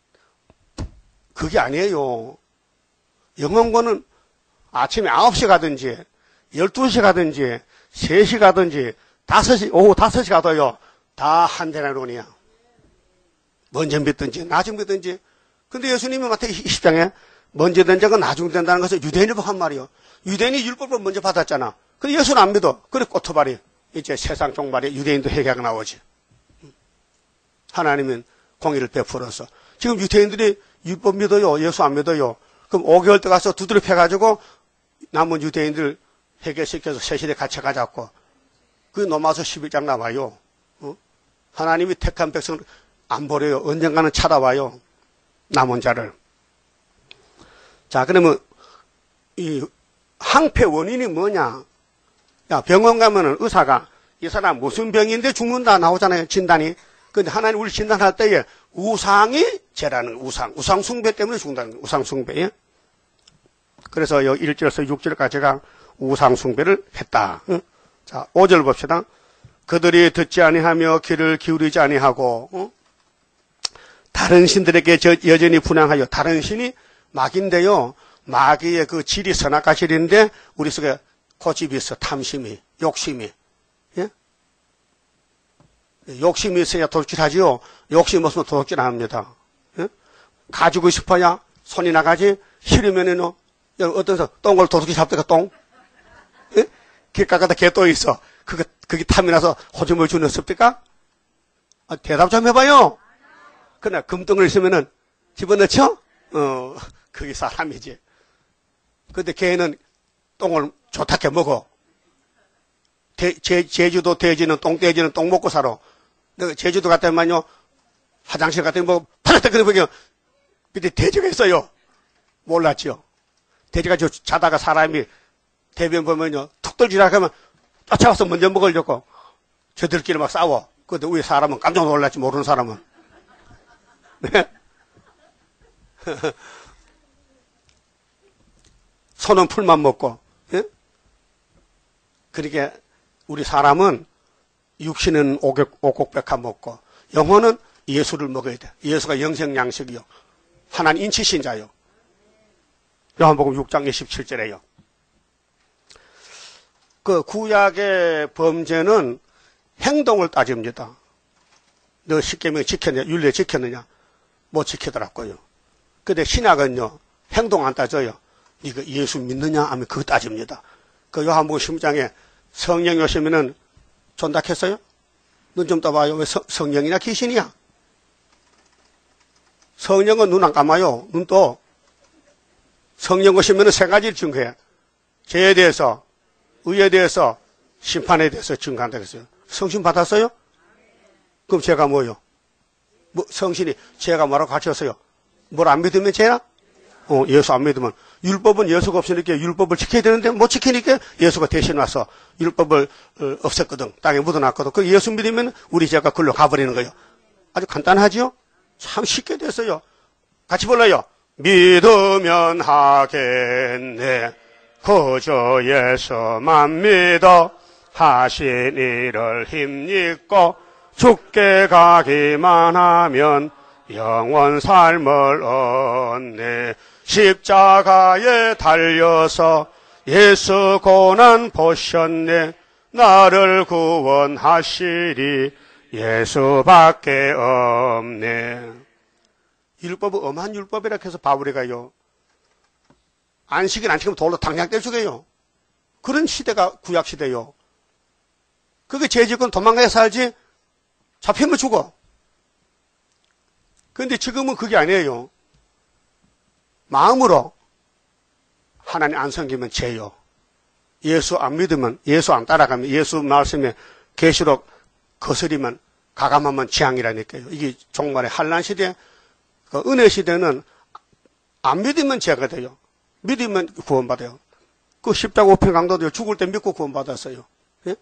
그게 아니에요. 영혼구원은 아침에 아홉 시 가든지 열두 시 가든지 세 시 가든지 다섯 시 오후 다섯 시 가도요. 다 한 데나론이야. 먼저 믿든지 나중 믿든지. 근데 예수님이 마태복음 이십 장에 먼저 된 자가 나중 된다는 것을 유대인이 한 말이요. 유대인이 율법을 먼저 받았잖아. 근데 예수는 안 믿어. 그래 꼬투발이 이제 세상 종말에 유대인도 회개가 나오지. 하나님은 공의를 베풀어서. 지금 유대인들이 율법 믿어요. 예수 안 믿어요. 그럼 오 개월 때 가서 두드려 패가지고 남은 유대인들 회개시켜서 새시대 같이 가자고. 그 로마서 십일 장 나와요. 어? 하나님이 택한 백성을 안 버려요. 언젠가는 찾아와요. 남은 자를. 자, 그러면 이 항폐 원인이 뭐냐? 야, 병원 가면은 의사가 이 사람 무슨 병인데 죽는다 나오잖아요. 진단이. 근데 하나님 우리 진단할 때에 우상이 죄라는 우상. 우상 숭배 때문에 죽는다는 거예요. 우상 숭배. 그래서 여기 일 절에서 육 절까지가 우상 숭배를 했다. 응? 자, 오 절 봅시다. 그들이 듣지 아니하며 귀를 기울이지 아니하고 응? 다른 신들에게 저, 여전히 분향하여. 다른 신이 마귀인데요. 마귀의 그 질이 선악과 질인데 우리 속에 고집이 있어. 탐심이, 욕심이. 예? 욕심이 있어야 도둑질하지요. 욕심 없으면 도둑질 안 합니다. 예? 가지고 싶어야 손이 나가지. 싫으면은 어떤 사람 똥을 도둑이 잡다가 똥. 예? 길가가다 개똥 있어. 그게 그게 탐이 나서 호주물 주는 습니까? 아, 대답 좀 해봐요. 그러나 금덩을 있으면은 집어넣죠? 어, 그게 사람이지. 근데 개는 똥을 좋다게 먹어. 대, 제, 제주도 돼지는 똥돼지는 똥 먹고 살아. 내가 제주도 갔다면요 화장실 갔더니 뭐 파랗다 그래 보면 밑에 돼지가 있어요. 몰랐죠. 돼지가 저 자다가 사람이 대변 보면요 툭 떨지라 하면 쫓아가서 먼저 먹으려고 저들끼리 막 싸워. 근데 우리 사람은 깜짝 놀랐지. 모르는 사람은. 네? 손은 풀만 먹고. 예? 그러니까 우리 사람은 육신은 오곡백합 먹고 영혼은 예수를 먹어야 돼. 예수가 영생양식이요. 하나님 인치신자요. 요한복음 육 장 이십칠 절에요. 그 구약의 범죄는 행동을 따집니다. 너 십계명 지켰느냐? 율례 지켰느냐? 못 지키더라고요. 근데 신약은요, 행동 안 따져요. 네가 예수 믿느냐 하면 그거 따집니다. 그 요한복음 십 장에 성령이 오시면은 존닥했어요? 눈 좀 떠봐요. 왜 성, 성령이냐 귀신이야? 성령은 눈 안 감아요. 눈 떠. 성령 오시면은 세 가지를 증거해. 죄에 대해서, 의에 대해서, 심판에 대해서 증거한다 그랬어요. 성신 받았어요? 그럼 죄가 뭐요? 뭐 성신이 죄가 뭐라고 가르쳤어요? 뭘 안 믿으면 죄야? 어, 예수 안 믿으면. 율법은 예수가 없으니까 율법을 지켜야 되는데 못 지키니까 예수가 대신 와서 율법을 어, 없앴거든. 땅에 묻어놨거든. 그 예수 믿으면 우리 죄가 글로 가버리는 거예요. 아주 간단하지요? 참 쉽게 됐어요. 같이 불러요. 믿으면 하겠네. 그저 예수만 믿어 하신 일을 힘입고 죽게 가기만 하면 영원 삶을 얻네. 십자가에 달려서 예수 고난 보셨네. 나를 구원하시리 예수밖에 없네. 율법은 엄한 율법이라 해서 바울이가요, 안식일 안 지키면 돌로 당장 떼주게요. 그런 시대가 구약시대요. 그게 죄짓고는 도망가야 살지 잡히면 죽어. 그런데 지금은 그게 아니에요. 마음으로 하나님 안 섬기면 죄요. 예수 안 믿으면, 예수 안 따라가면, 예수 말씀에 계시록 거스리면, 가감하면 재앙이라니까요. 이게 종말의 환란 시대, 그 은혜 시대는 안 믿으면 죄가 돼요. 믿으면 구원받아요. 그 십자가 우편 강도도 죽을 때 믿고 구원받았어요. 예?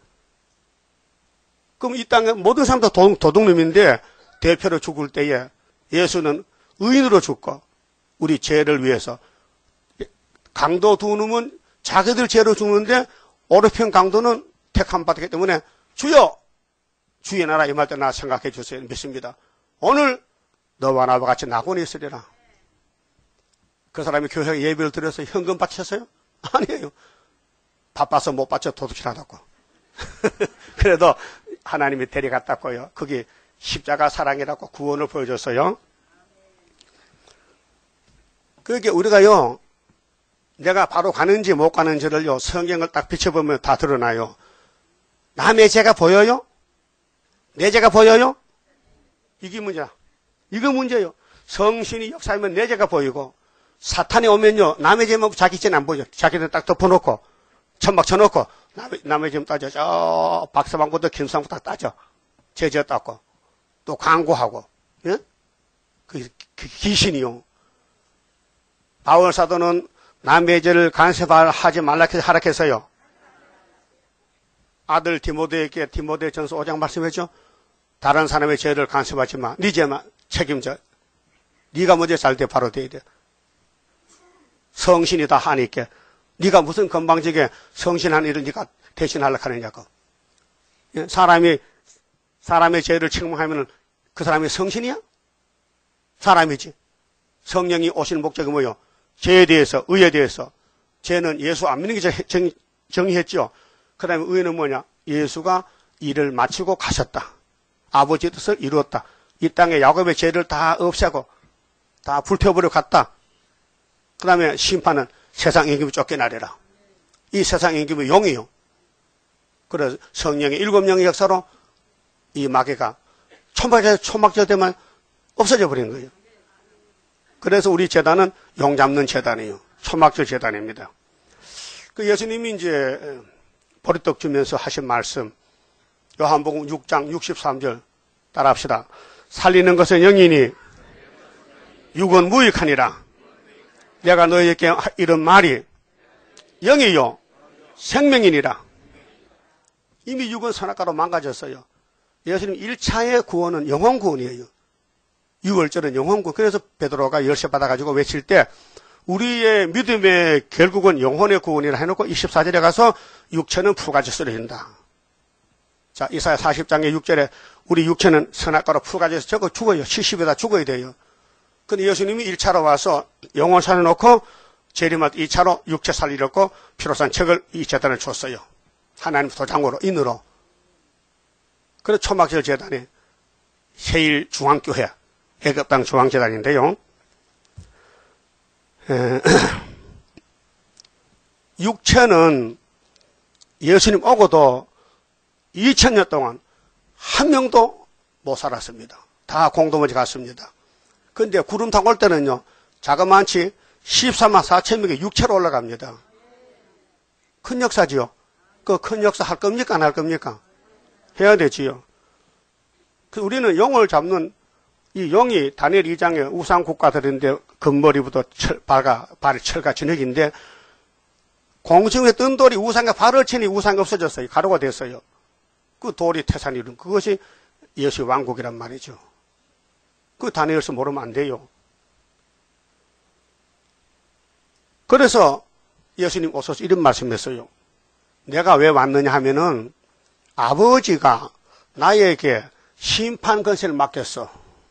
그럼 이 땅에 모든 사람도 도둑, 도둑놈인데 대표로 죽을 때에 예수는 의인으로 죽고 우리 죄를 위해서, 강도 두 놈은 자기들 죄로 죽는데 오르편 강도는 택함 받았기 때문에 주여 주의 나라 임할 때 나 생각해 주세요. 믿습니다. 오늘 너와 나와 같이 낙원에 있으리라. 그 사람이 교회에 예배를 드려서 현금 바쳤어요? 아니에요. 바빠서 못 바쳐 도둑질하다고. 그래도 하나님이 데려갔다고요. 그게 십자가 사랑이라고 구원을 보여줬어요. 그게 우리가요, 내가 바로 가는지 못 가는지를요, 성경을 딱 비춰보면 다 드러나요. 남의 죄가 보여요? 내 죄가 보여요? 이게 문제야. 이거 문제예요. 성신이 역사하면 내 죄가 보이고, 사탄이 오면요, 남의 죄만 자기 죄는 안 보여. 자기는 딱 덮어놓고, 천막 쳐놓고, 남의, 남의 죄 따져. 저, 박서방부터 김상부터 따져. 제죄 닦고, 또 광고하고, 예? 그, 그 귀신이요. 바울 사도는 남의 죄를 간섭하지 말라 해서 하락했어요. 아들 디모데에게 디모데 전서 오 장 말씀했죠. 다른 사람의 죄를 간섭하지 마. 네 죄만 책임져. 네가 먼저 잘 돼 바로 돼야 돼. 성신이 다 하니까. 네가 무슨 건방지게 성신한 일을 네가 대신하려고 하느냐고. 사람이 사람의 죄를 책망하면 그 사람이 성신이야? 사람이지. 성령이 오시는 목적이 뭐예요? 죄에 대해서, 의에 대해서. 죄는 예수 안 믿는 게 정, 정의했죠. 그 다음에 의는 뭐냐? 예수가 일을 마치고 가셨다. 아버지의 뜻을 이루었다. 이 땅에 야곱의 죄를 다 없애고 다 불태워버려 갔다. 그 다음에 심판은 세상 임금이 쫓겨나리라. 이 세상 임금이 용이요. 그래서 성령의 일곱 영의 역사로 이 마귀가 초막절, 초막절 되면 없어져 버린 거예요. 그래서 우리 제단은 용 잡는 제단이에요. 초막절 제단입니다. 그 예수님이 이제 보리떡 주면서 하신 말씀, 요한복음 육 장 육십삼 절 따라합시다. 살리는 것은 영이니 육은 무익하니라. 내가 너희에게 이런 말이 영이요 생명이니라. 이미 육은 선악과로 망가졌어요. 예수님 일 차의 구원은 영혼 구원이에요. 유월절은 영혼 구원. 그래서 베드로가 열쇠 받아가지고 외칠 때 우리의 믿음의 결국은 영혼의 구원이라 해놓고 이십사 절에 가서 육체는 풀가지 쓰러진다. 자, 이사야 사십 장의 육 절에 우리 육체는 선악과로 풀가지에서 저거 죽어요. 칠십에다 죽어야 돼요. 근데 예수님이 일 차로 와서 영혼 살려놓고 재림할 이 차로 육체 살리려고 피로산 책을 이 재단을 줬어요. 하나님 도장으로, 인으로. 그래서 초막절 재단이 세일 중앙교회, 애급당 중앙재단인데요. 에, 육체는 예수님 오고도 이천 년 동안 한 명도 못 살았습니다. 다 공동원지 갔습니다. 그런데 구름 타고 올 때는요, 자그마치 십사만 사천 명이 육체로 올라갑니다. 큰 역사지요. 그 큰 역사 할 겁니까? 안 할 겁니까? 해야 되지요. 그 우리는 용을 잡는 이 용이 다니엘 이 장의 우상 국가들인데 금머리부터 철, 발가, 발이 철과 진흙인데 공중에 뜬 돌이 우상에 발을 치니 우상이 없어졌어요. 가루가 됐어요. 그 돌이 태산이 이룬 그것이 예수의 왕국이란 말이죠. 그 다니엘서 모르면 안 돼요. 그래서 예수님 오셔서 이런 말씀했어요. 내가 왜 왔느냐 하면은 아버지가 나에게 심판 권세를 맡겼어.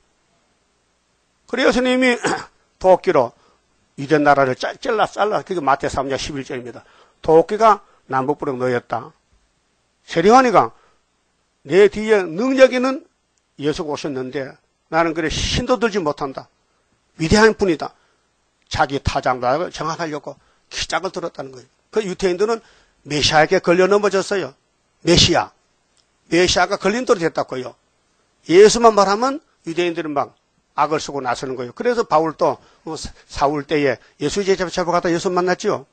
그래 예수님이 도끼로 유대 나라를 잘라 잘라 그게 마태 삼 장 십일 절입니다. 도끼가 남북부로 놓였다. 세리와니가 내 뒤에 능력 있는 예수가 오셨는데 나는 그래 신도 들지 못한다. 위대한 분이다. 자기 타장을 정확하려고 기짝을 들었다는 거예요. 그 유태인들은 메시아에게 걸려 넘어졌어요. 메시아. 메시아가 걸림돌이 됐다고요. 예수만 말하면 유대인들은 막 악을 쓰고 나서는 거예요. 그래서 바울도 사울 때에 예수 제자 잡아가다 예수 만났죠.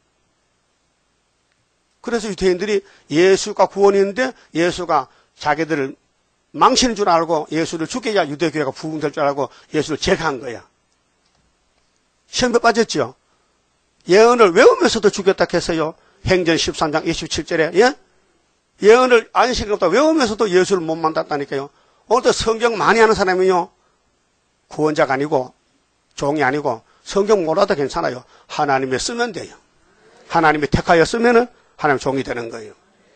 그래서 유대인들이 예수가 구원이있는데 예수가 자기들을 망치는 줄 알고 예수를 죽게 해야 유대교회가 부흥될 줄 알고 예수를 제거한 거야. 시험에 빠졌죠. 예언을 외우면서도 죽였다 했어요. 행전 십삼 장 이십칠 절에 예? 예언을 안식일 없다 외우면서도 예수를 못 만났다니까요. 오늘도 성경 많이 하는 사람이요. 구원자가 아니고 종이 아니고 성경 몰라도 괜찮아요. 하나님이 쓰면 돼요. 하나님이 택하여 쓰면은 하나님 종이 되는 거예요.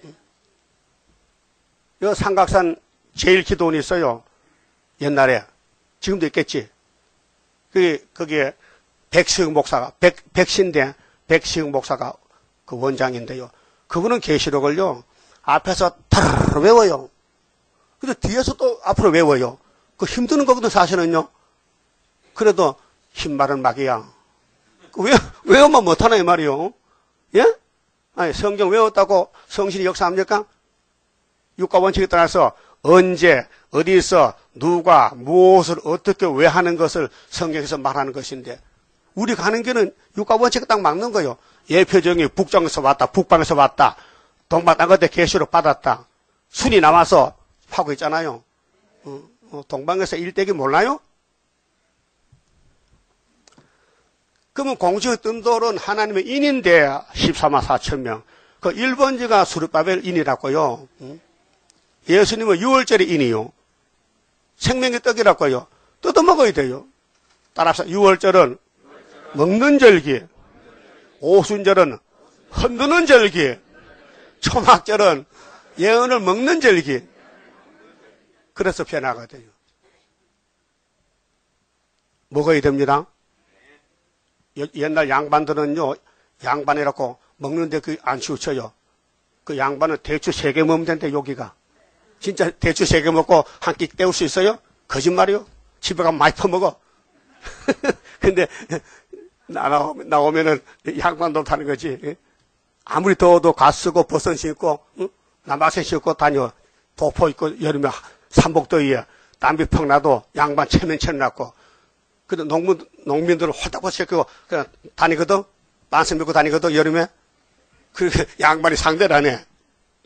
이 삼각산 제일 기도원이 있어요. 옛날에. 지금도 있겠지. 그게, 거기에 백시흥 목사가, 백, 백신대 백시흥 목사가 그 원장인데요. 그분은 계시록을요, 앞에서 타르르 외워요. 근데 뒤에서 또 앞으로 외워요. 그 힘드는 거거든, 사실은요. 그래도 힘마른 막이야. 그 외, 외우면 못하나, 이 말이요. 예? 아니, 성경 외웠다고 성신이 역사합니까? 육가 원칙에 따라서 언제, 어디서, 누가, 무엇을, 어떻게, 왜 하는 것을 성경에서 말하는 것인데, 우리가 하는 게는 육가 원칙에 딱 막는 거예요. 예표정이 북쪽에서 왔다, 북방에서 왔다, 동방 땅 끝에 계시록 받았다. 순이 남아서 하고 있잖아요. 어, 어, 동방에서 일대기 몰라요? 그러면 공중에 뜬 돌은 하나님의 인인데 십사만 사천 명. 그 일 번지가 수르바벨 인이라고요. 예수님은 유월절의 인이요. 생명의 떡이라고요. 뜯어먹어야 돼요. 따라서 유월절은 먹는 절기, 오순절은 흔드는 절기, 초막절은 예언을 먹는 절기. 그래서 변화가 돼요. 먹어야 됩니다. 옛날 양반들은요, 양반이라고 먹는데 그 안 치우쳐요. 그 양반은 대추 세 개 먹으면 된대, 여기가. 진짜 대추 세 개 먹고 한 끼 때울 수 있어요? 거짓말이요. 집에 가면 많이 퍼먹어. 근데 나오면, 나오면은 양반도 타는 거지. 아무리 더워도 가 쓰고 버선 신고, 응? 남아선 신고 다녀. 도포 입고 여름에 삼복더위에 땀비 펑 나도 양반 체면체면 났고. 근데 농민, 농민들은 홀딱 벗고 그냥 다니거든? 만성 믿고 다니거든, 여름에? 그 양반이 상대를 안 해.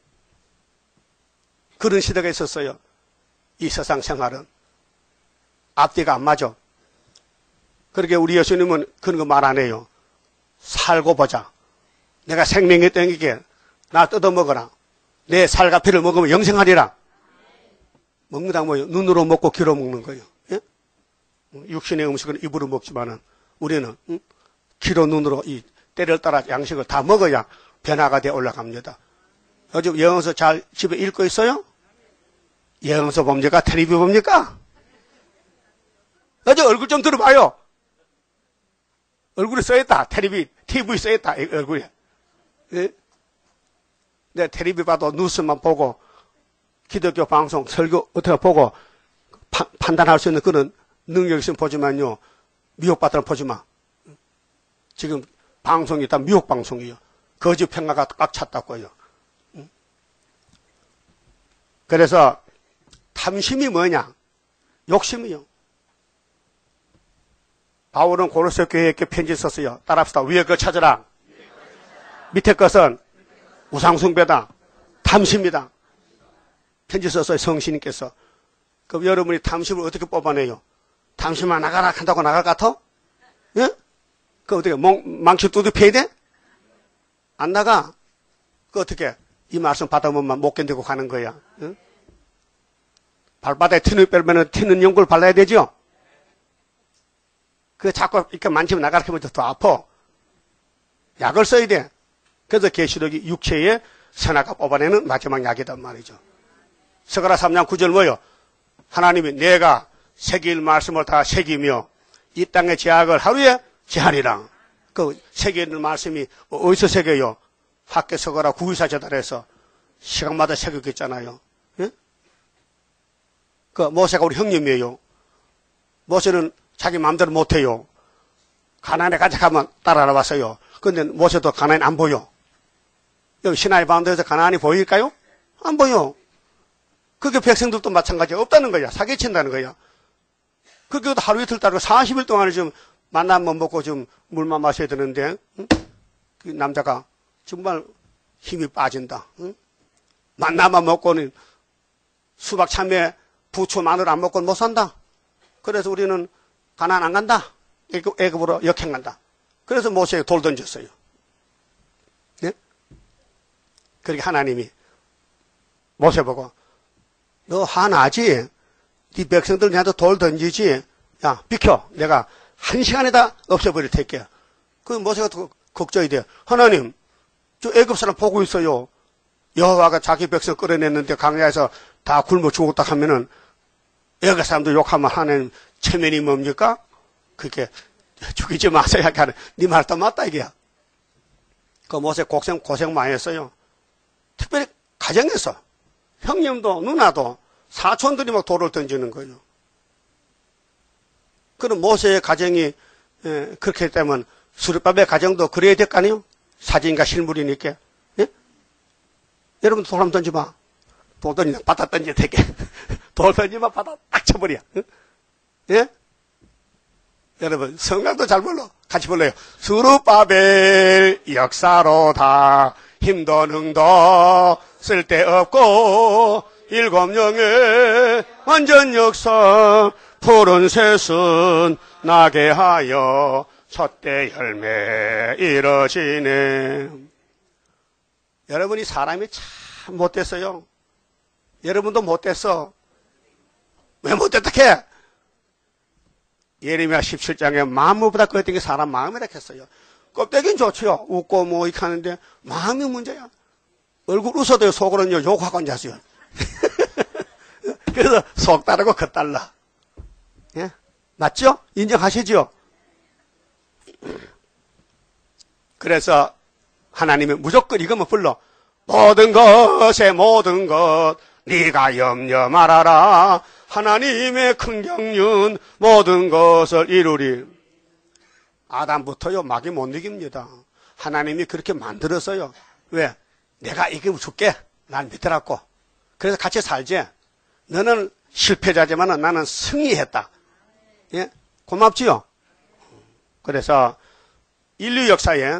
그런 시대가 있었어요. 이 세상 생활은. 앞뒤가 안 맞아. 그렇게 우리 예수님은 그런 거 말 안 해요. 살고 보자. 내가 생명이 땡기게 나 뜯어먹어라. 내 살과 피를 먹으면 영생하리라. 먹는다 뭐예요? 눈으로 먹고 귀로 먹는 거예요. 예? 육신의 음식은 입으로 먹지만은 우리는 응? 귀로 눈으로 이 때를 따라 양식을 다 먹어야 변화가 되어 올라갑니다. 요즘 영어서 잘 집에 읽고 있어요? 영어서 봅니까? 텔레비 봅니까? 어제 얼굴 좀 들어봐요. 얼굴에 써있다. 텔레비, 티비 써있다. 얼굴에. 예? 내 텔레비 봐도 뉴스만 보고 기독교 방송, 설교 어떻게 보고 파, 판단할 수 있는 그런 능력이 있으면 보지만요. 미혹받으면 보지 마. 지금 방송이 다 미혹 방송이요. 거짓 평가가 꽉 찼다고요. 그래서 탐심이 뭐냐? 욕심이요. 바울은 고로새 교회에게 편지 썼어요. 따라합시다. 위에 거 찾아라. 밑에 것은 우상숭배다. 탐심이다. 편지 썼어요. 성신님께서. 그럼 여러분이 탐심을 어떻게 뽑아내요? 탐심만 나가라 한다고 나갈 것 같아? 예? 그 어떻게 몽, 망치 두드 패야 돼? 안 나가. 그 어떻게 이 말씀 받아보면 못 견디고 가는 거야. 응? 발바닥에 튀는 빼면 튀는 연골 발라야 되죠? 그 자꾸 이렇게 만지면 나가라 하면 더 아파. 약을 써야 돼. 그래서 계시록이 육체의 선악과 뽑아내는 마지막 약이단 말이죠. 스가랴 삼 장 구 절 뭐요? 하나님이 내가 새길 말씀을 다 새기며 이 땅의 제약을 하루에 제하리라. 그 새기는 말씀이 어디서 새겨요? 학교 서거라 구의사 재단에서 시간마다 새겼겠잖아요. 예? 그 모세가 우리 형님이에요. 모세는 자기 마음대로 못해요. 가나안에 가자 가면 따라라 왔어요. 근데 모세도 가나안이 안 보여. 여기 시나이 반도에서 가나안이 보일까요? 안 보여. 그게 백성들도 마찬가지 없다는 거야. 사기친다는 거야. 그게 하루 이틀 따르고 사십 일 동안을 좀 만나면 먹고 좀 물만 마셔야 되는데, 응? 그 남자가 정말 힘이 빠진다. 응? 만나만 먹고는 수박, 참외, 부추, 마늘 안 먹고는 못 산다. 그래서 우리는 가나안 안 간다. 애굽, 애굽으로 역행 간다. 그래서 모세에게 돌 던졌어요. 네? 그렇게 하나님이 모세 보고 너 화나지? 네 백성들 내한테 돌 던지지? 야, 비켜. 내가 한 시간에다 없애버릴 테니까. 그 모세가 또 걱정이 돼요. 하나님, 저 애굽 사람 보고 있어요. 여호와가 자기 백성 끌어냈는데 강야에서 다 굶어 죽었다 하면은 애굽 사람도 욕하면 하나님 체면이 뭡니까? 그렇게 죽이지 마세요. 하는 네 말 또 맞다 이게야. 그 모세 고생 고생 많이 했어요. 특별히 가정에서 형님도 누나도 사촌들이 막 돌을 던지는 거예요. 그럼 모세의 가정이 에, 그렇게 되면 수르바벨 가정도 그래야 될 거 아니에요? 사진과 실물이니까. 예? 여러분도 돌 한번 던져봐. 돌 던지면 바다 던져야 되게. 돌 던지면 바다 딱 쳐버려. 예? 여러분 성경도 잘 불러. 같이 불러요. 수르바벨 역사로다. 힘도 능도 쓸데없고 일곱 영의 완전 역사 푸른 새순 나게 하여 첫대 열매 이뤄지네. 여러분이 사람이 참 못됐어요. 여러분도 못됐어. 왜 못됐다 캐? 예레미야 십칠 장에 마음보다 그랬던 게 사람 마음이라 했어요. 껍데기는 좋죠. 웃고 뭐 이렇게 하는데 마음이 문제야. 얼굴 웃어도 속으로는 욕하고 앉았어요. 그래서 속 다르고 겉 달라. 예? 맞죠? 인정하시죠? 그래서 하나님이 무조건 이것만 불러. 모든 것에 모든 것 네가 염려 말아라. 하나님의 큰 경륜 모든 것을 이루리. 아담부터요 막이 못 이깁니다. 하나님이 그렇게 만들었어요. 왜? 내가 이기면 줄게. 난 믿으라고. 그래서 같이 살지. 너는 실패자지만 나는 승리했다. 예? 고맙지요? 그래서 인류 역사에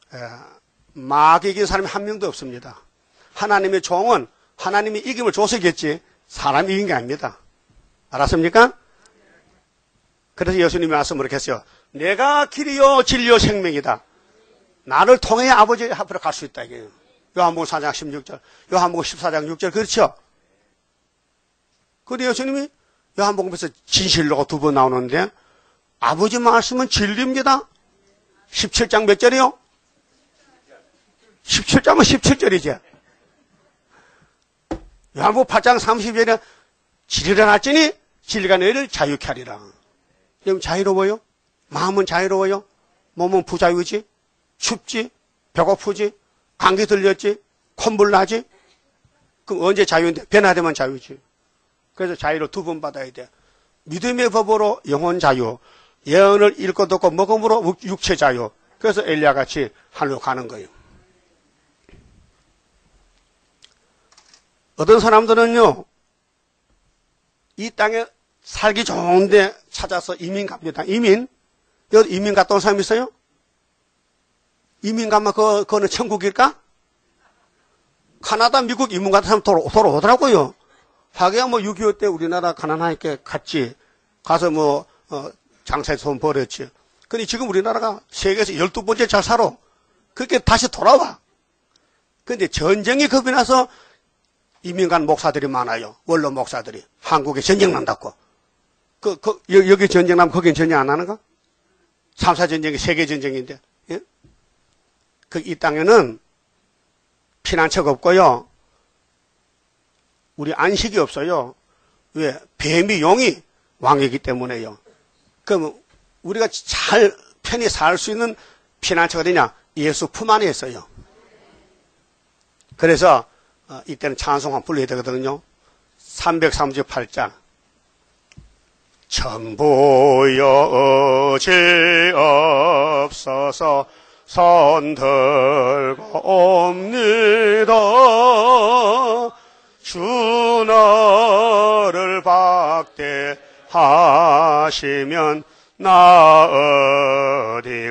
막 이긴 사람이 한 명도 없습니다. 하나님의 종은 하나님이 이김을 줘서겠지 사람이 이긴 게 아닙니다. 알았습니까? 그래서 예수님이 말씀을 이렇게 했어요. 내가 길이요 진리요 생명이다. 나를 통해 아버지 앞으로 갈 수 있다. 이게 요한복음 사 장 십육 절, 요한복음 십사 장 육 절 그렇죠? 그런데 예수님이 요한복음에서 진실로가 두 번 나오는데 아버지 말씀은 진리입니다. 십칠 장 몇 절이요? 십칠 장은 십칠 절이죠. 요한복음 팔 장 삼십 절에 진리라 날지니 진리가 너희를 자유케 하리라. 여러분 자유로워요? 마음은 자유로워요? 몸은 부자유지? 춥지? 배고프지? 감기 들렸지? 콧물 나지? 그럼 언제 자유인데? 변화되면 자유지. 그래서 자유를 두 번 받아야 돼. 믿음의 법으로 영혼 자유, 예언을 읽고 듣고 먹음으로 육체 자유, 그래서 엘리야 같이 하늘로 가는 거예요. 어떤 사람들은요, 이 땅에 살기 좋은데 찾아서 이민 갑니다. 이민? 여기 이민 갔다 온 사람 있어요? 이민 가면 그, 그거는 천국일까? 카나다, 미국 이민 갔다 사람 돌아, 돌아오더라고요. 하기야 뭐 육이오 때 우리나라 가난하니까 갔지. 가서 뭐, 어, 장사에서 돈 벌었지. 근데 지금 우리나라가 세계에서 열두 번째 잘 살아. 그렇게 다시 돌아와. 근데 전쟁이 겁이 나서 이민 간 목사들이 많아요. 원로 목사들이. 한국에 전쟁 난다고. 그, 그, 여기 전쟁 나면 거긴 전쟁 안 하는가? 삼 차 전쟁이 세계 전쟁인데. 예? 그, 이 땅에는 피난처가 없고요. 우리 안식이 없어요. 왜? 뱀이 용이 왕이기 때문에요. 그럼 우리가 잘 편히 살 수 있는 피난처가 어디냐? 예수 품 안에 있어요. 그래서 어, 이때는 찬송 한번 불러야 되거든요. 삼백삼십팔 장. 전부 여지없어서 손 들고 옵니다. 주 너를 박대하시면 나 어디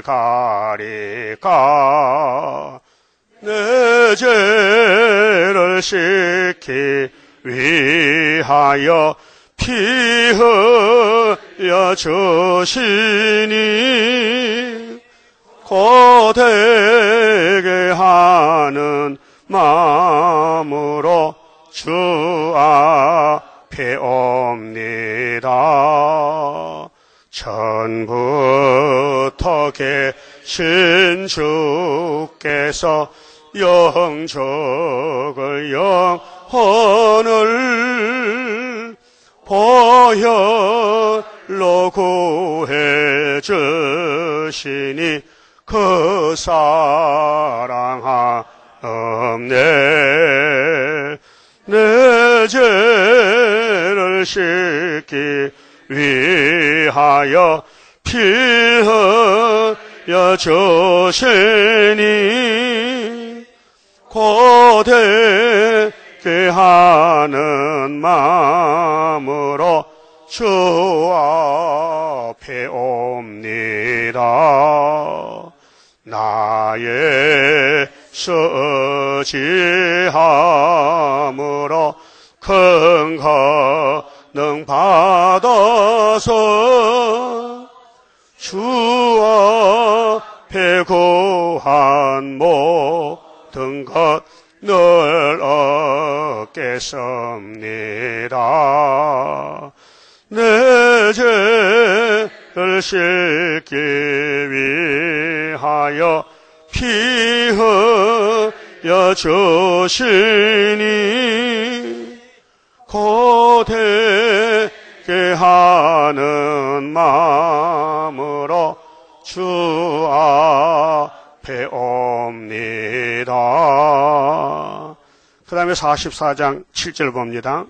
가리까. 내 죄를 씻기 위하여 피 흘려 주시니 고되게 하는 마음으로 주 앞에 옵니다. 전부터 계신 주께서 영적을 영혼을 보혈로 구해 주시니 그 사랑하옵네. 내 죄를 씻기 위하여 피 흘려 주시니 고되게 하는 마음으로 주 앞에 옵니다. 나의 서지함으로 큰 권능 받아서 주 앞에 구한 모든 것 늘 얻겠습니다. 내 죄를 씻기 위하여 피 흘려 주시니 고되게 하는 마음으로 주 앞에 옵니다. 그 다음에 사십사 장 칠 절 봅니다.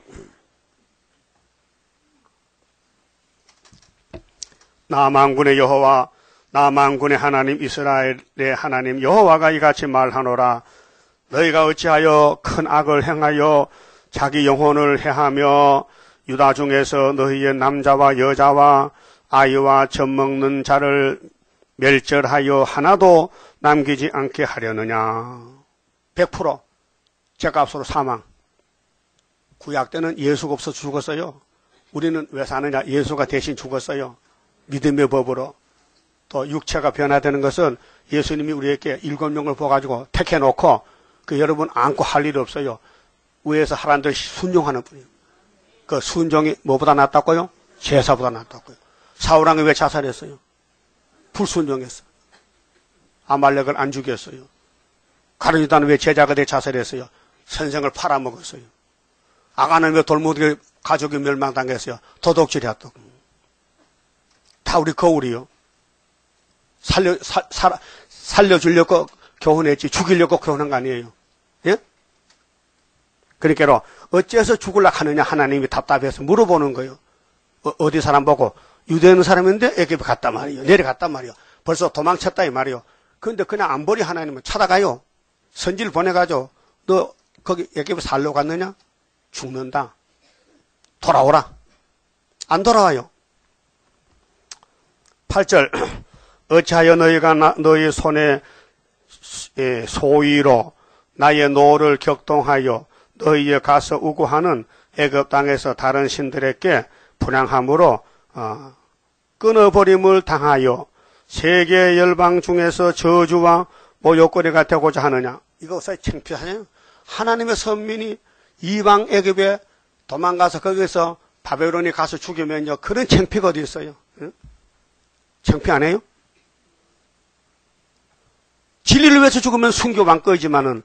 나 만군의 여호와, 나 만군의 하나님 이스라엘의 하나님 여호와가 이같이 말하노라. 너희가 어찌하여 큰 악을 행하여 자기 영혼을 해하며 유다 중에서 너희의 남자와 여자와 아이와 젖먹는 자를 멸절하여 하나도 남기지 않게 하려느냐. 백 퍼센트 죗값으로 사망. 구약 때는 예수가 없어 죽었어요. 우리는 왜 사느냐? 예수가 대신 죽었어요. 믿음의 법으로. 또 육체가 변화되는 것은 예수님이 우리에게 일곱 명을 보아가지고 택해놓고 그 여러분 안고 할 일 없어요. 위에서 하라는 대로 순종하는 분이에요. 그 순종이 뭐보다 낫다고요? 제사보다 낫다고요. 사울왕이 왜 자살했어요? 불순종했어. 아말렉을 안 죽였어요. 가룟유다는 왜 제자가 돼 자살했어요? 선생을 팔아먹었어요. 아가는 왜 돌무더기 가족이 멸망당했어요? 도둑질했다고. 다 우리 거울이요. 살려, 사, 사, 살려주려고 교훈했지 죽이려고 교훈한 거 아니에요. 예? 그러니까 어째서 죽으려고 하느냐 하나님이 답답해서 물어보는 거예요. 어, 어디 사람 보고 유대인 사람인데 애굽에 갔단 말이에요. 내려갔단 말이에요. 벌써 도망쳤다 이 말이에요. 그런데 그냥 안 버리 하나님은 찾아가요. 선지를 보내가지고 너 거기 애굽에 살러 갔느냐? 죽는다. 돌아오라. 안 돌아와요. 팔 절 어찌하여 너희가 나, 너희 손에 소위로 나의 노를 격동하여 너희에 가서 우고하는 애굽 땅에서 다른 신들에게 분향함으로 어, 끊어버림을 당하여 세계 열방 중에서 저주와 모욕거리가 되고자 하느냐. 이거 사실 창피하잖아요. 하나님의 선민이 이방 애굽에 도망가서 거기서 바벨론에 가서 죽이면요, 그런 창피가 어디 있어요? 응? 창피 안 해요? 진리를 위해서 죽으면 순교만 꺼지만은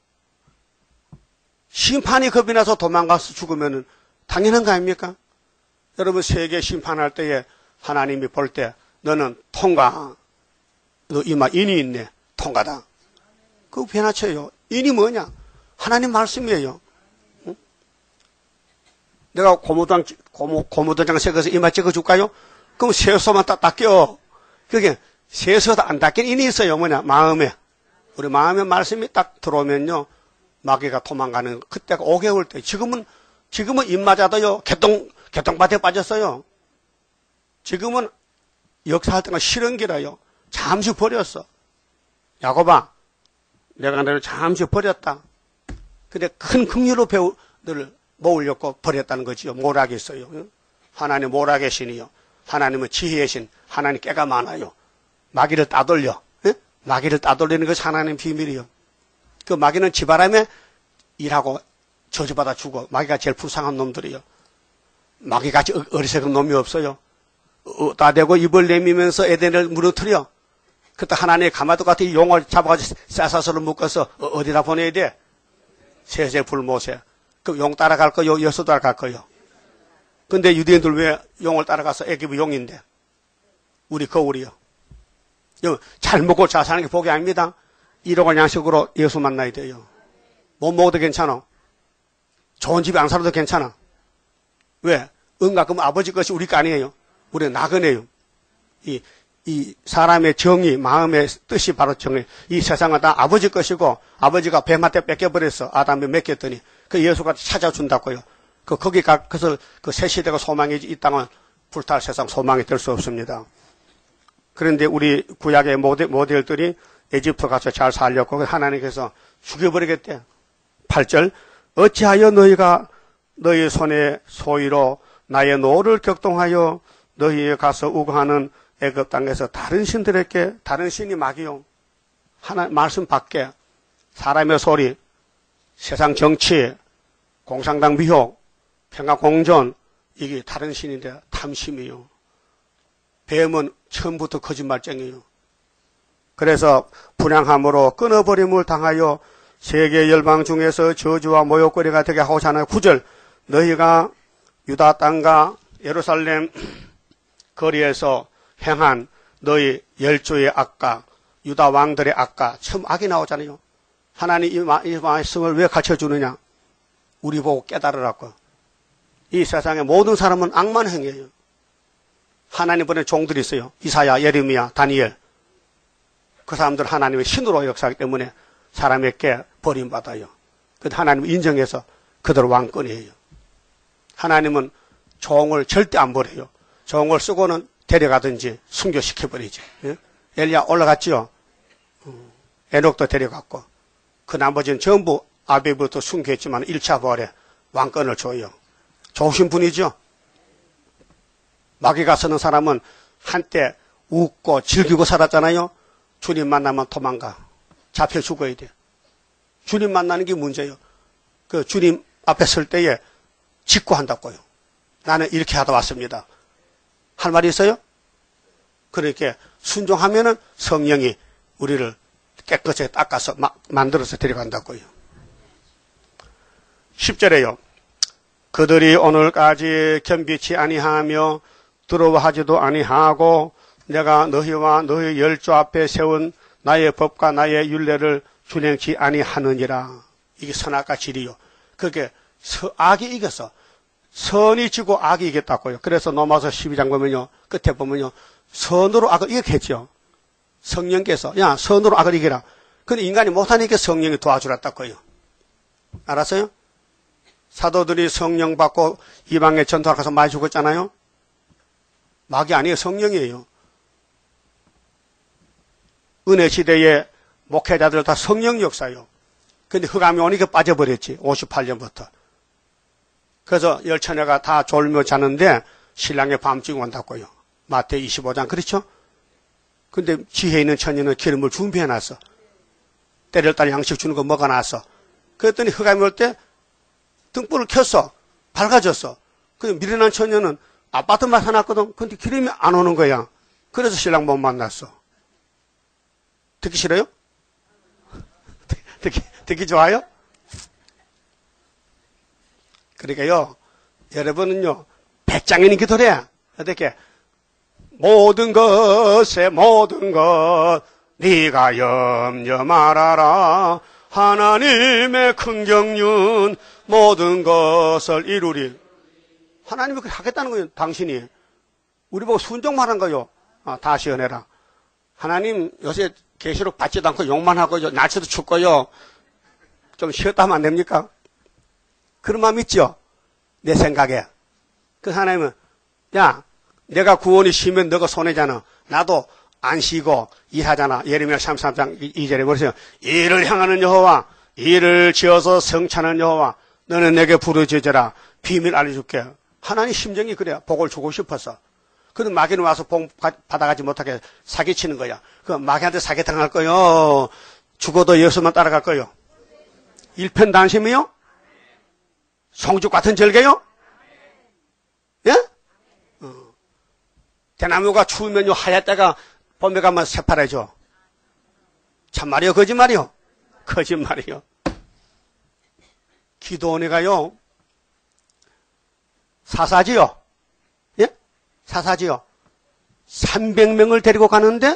심판이 겁이 나서 도망가서 죽으면은 당연한 거 아닙니까? 여러분, 세계 심판할 때에 하나님이 볼 때 너는 통과, 너 이마 인이 있네, 통과다. 그거 변화쳐요. 인이 뭐냐? 하나님 말씀이에요. 응? 내가 고무장, 고무, 고무도장 새겨서 이마 찍어줄까요? 그럼 세수만 딱 닦여. 그게 세수도 안 닦인 인이 있어요. 뭐냐? 마음에. 우리 마음의 말씀이 딱 들어오면요, 마귀가 도망가는 그때가 오 개월 때. 지금은, 지금은 입 맞아도요, 개똥, 개똥밭에 빠졌어요. 지금은 역사할 때가 싫은 기라요. 잠시 버렸어. 야곱아, 내가 너를 잠시 버렸다. 근데 큰 긍휼로 배우, 너를 모으려고 버렸다는 거지요. 모라겠어요. 하나님 모라계신이요. 하나님은 지혜의 신. 하나님 깨가 많아요. 마귀를 따돌려. 예? 마귀를 따돌리는 것이 하나님 비밀이요. 그 마귀는 지바람에 일하고 저주받아 죽어. 마귀가 제일 불쌍한 놈들이요. 마귀같이 어리석은 놈이 없어요. 어, 따대고 입을 내미면서 에덴을 무너뜨려. 그때 하나님의 가마도 같은 용을 잡아가지고 쌀사슬로 묶어서 어디다 보내야 돼? 세세 불못에. 그 용 따라갈 거요? 여수 따라갈 거요? 근데 유대인들 왜 용을 따라가서 애굽이 용인데? 우리 거울이요. 잘 먹고 잘 사는 게 복이 아닙니다. 일용할 양식으로 예수 만나야 돼요. 못 먹어도 괜찮아. 좋은 집에 안 살아도 괜찮아. 왜? 은가 그럼 아버지 것이 우리 거 아니에요. 우리는 나그네요. 이, 이 사람의 정의, 마음의 뜻이 바로 정의. 이 세상은 다 아버지 것이고, 아버지가 뱀한테 뺏겨버렸어. 아담이 맡겼더니. 그 예수가 찾아준다고요. 그, 거기 가, 그래서 그 새 시대가 소망이지, 이 땅은 불탈 세상 소망이 될 수 없습니다. 그런데 우리 구약의 모델, 모델들이 에집트 가서 잘 살려고 하나님께서 죽여버리겠대. 팔 절 어찌하여 너희가 너희 손에 소위로 나의 노를 격동하여 너희에 가서 우거하는 애굽 땅에서 다른 신들에게, 다른 신이 마귀요. 하나 말씀 밖에 사람의 소리, 세상 정치, 공산당 미혹, 평화공존, 이게 다른 신인데 탐심이요. 뱀은 처음부터 거짓말쟁이요. 그래서 분향함으로 끊어버림을 당하여 세계 열방 중에서 저주와 모욕거리가 되게 하고자 하는 구 절 너희가 유다 땅과 예루살렘 거리에서 행한 너희 열조의 악과 유다 왕들의 악과 처음 악이 나오잖아요. 하나님 이 말씀을 왜 가르쳐주느냐? 우리 보고 깨달으라고. 이 세상의 모든 사람은 악만 행해요. 하나님 보낸 종들이 있어요. 이사야, 예레미야, 다니엘. 그 사람들 하나님의 신으로 역사하기 때문에 사람에게 버림받아요. 그런데 하나님은 인정해서 그대로 왕권이에요. 하나님은 종을 절대 안 버려요. 종을 쓰고는 데려가든지 순교시켜버리지. 예? 엘리야 올라갔지요. 에녹도 데려갔고 그 나머지는 전부 아비부터 순교했지만 일 차 부활에 왕권을 줘요. 좋으신 분이죠. 마귀가 쓰는 사람은 한때 웃고 즐기고 살았잖아요. 주님 만나면 도망가. 잡혀 죽어야 돼. 주님 만나는 게 문제예요. 그 주님 앞에 설 때에 직구한다고요. 나는 이렇게 하다 왔습니다. 할 말이 있어요? 그렇게 순종하면은 성령이 우리를 깨끗하게 닦아서 막 만들어서 데려간다고요. 십 절에요. 그들이 오늘까지 겸비치 아니하며 두려워하지도 아니하고 내가 너희와 너희 열조 앞에 세운 나의 법과 나의 율례를 준행치 아니하느니라. 이게 선악과 질이요. 그게 악이 이겼어. 선이 지고 악이 이겼다고요. 그래서 로마서 십이 장 보면요. 끝에 보면요. 선으로 악을 이겼겠죠. 성령께서, 야, 선으로 악을 이기라. 근데 인간이 못하니까 성령이 도와주랬다고요. 알았어요? 사도들이 성령 받고 이방에 전도하러 가서 많이 죽었잖아요. 막이 아니에요. 성령이에요. 은혜 시대에 목회자들 다 성령 역사요. 근데 흑암이 오니까 빠져버렸지. 오십팔 년부터. 그래서 열처녀가 다 졸며 자는데 신랑의 밤중에 온다고요. 마태 이십오 장 그렇죠? 근데 지혜 있는 처녀는 기름을 준비해놨어. 때를 따라 양식 주는 거 먹어놨어. 그랬더니 흑암이 올 때 등불을 켰어. 밝아졌어. 근데 미련한 처녀는 아파트만 사놨거든. 근데 기름이 안 오는 거야. 그래서 신랑 못 만났어. 듣기 싫어요? 듣기, 듣기 좋아요? 그러니까요, 여러분은요, 백장인이 기도래. 어떻게? 모든 것에 모든 것, 네가 염려 말아라. 하나님의 큰 경륜, 모든 것을 이루리. 하나님이 그렇게 하겠다는 거예요, 당신이. 우리 보고 순종만 한 거요. 아, 다 시원해라. 하나님 요새 계시록 받지도 않고 욕만 하고요. 날씨도 춥고요. 좀 쉬었다 하면 안 됩니까? 그런 마음 있죠? 내 생각에. 그 하나님은, 야, 내가 구원이 쉬면 너가 손해잖아. 나도 안 쉬고 일하잖아. 예레미야 삼십삼 장 이 절에 보세요. 이를 향하는 여호와, 이를 지어서 성찬하는 여호와, 너는 내게 부르짖어라. 비밀 알려줄게. 하나님 심정이 그래요. 복을 주고 싶어서. 그럼 마귀는 와서 복 받아가지 못하게 사기치는 거야. 그 마귀한테 사기 당할 거요. 죽어도 예수만 따라갈 거요. 일편단심이요? 송죽 같은 절개요? 예? 어. 대나무가 추우면요 하얗다가 봄에 가면 새파래져. 참말이요 거짓말이요? 거짓말이요. 기도원이가요 사사지요. 예? 사사지요. 삼백 명을 데리고 가는데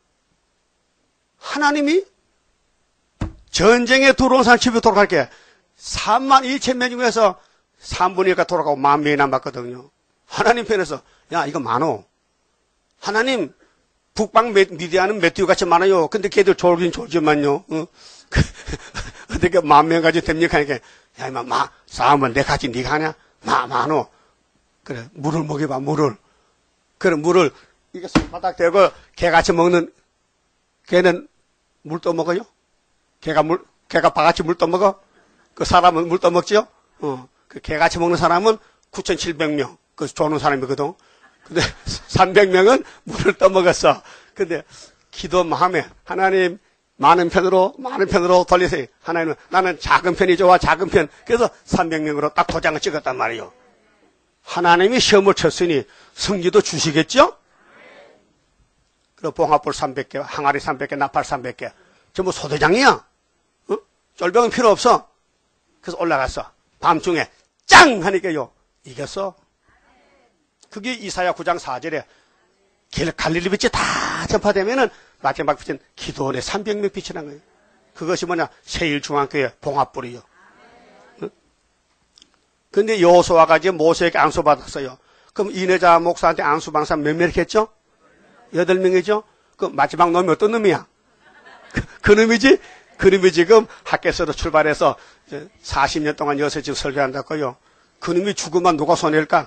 하나님이 전쟁에 들어온 사람 집에 돌아갈게 삼만 이천 명 중에서 삼분의 일가 돌아가고 만 명이 남았거든요. 하나님 편에서 야 이거 많어. 하나님 북방 미디어는 메뚜기 같이 많아요. 근데 걔들 졸긴 졸지만요. 어? 어떻게 만 명까지 됩니까? 이게 야 이마 마 싸움은 내 가지 네가 하냐? 마 많어. 그래 물을 먹여봐 물을. 그래 물을 이게 손바닥 대고 개같이 먹는 개는 물 떠먹어요? 개가 물 개가 바같이 물 떠먹어? 그 사람은 물 떠먹지요? 어. 그 개같이 먹는 사람은 구천칠백 명. 그 좋은 사람이거든. 근데 삼백 명은 물을 떠먹었어. 근데 기도 마음에 하나님 많은 편으로 많은 편으로 돌리세요. 하나님은 나는 작은 편이 좋아 작은 편. 그래서 삼백 명으로 딱 도장을 찍었단 말이에요. 하나님이 시험을 쳤으니 승리도 주시겠죠? 그리고 봉합불 삼백 개, 항아리 삼백 개, 나팔 삼백 개. 전부 소대장이야. 어? 쫄병은 필요 없어. 그래서 올라갔어. 밤중에 짱! 하니까요. 이겼어. 그게 이사야 구 장 사 절에 갈릴리 빛이 다 전파되면은 마지막 빛은 기도원의 삼백 명 빛이 난 거예요. 그것이 뭐냐? 세일중앙교회 봉합불이요. 응? 근데 여호수아가 이제 모세에게 안수받았어요. 그럼 이내자 목사한테 안수방사 몇 명 했죠? 여덟 명이죠? 그 마지막 놈이 어떤 놈이야? 그, 그 놈이지? 그 놈이 지금 학교에서 출발해서 사십 년 동안 여기서 지금 설교한다고요. 그 놈이 죽으면 누가 손해일까?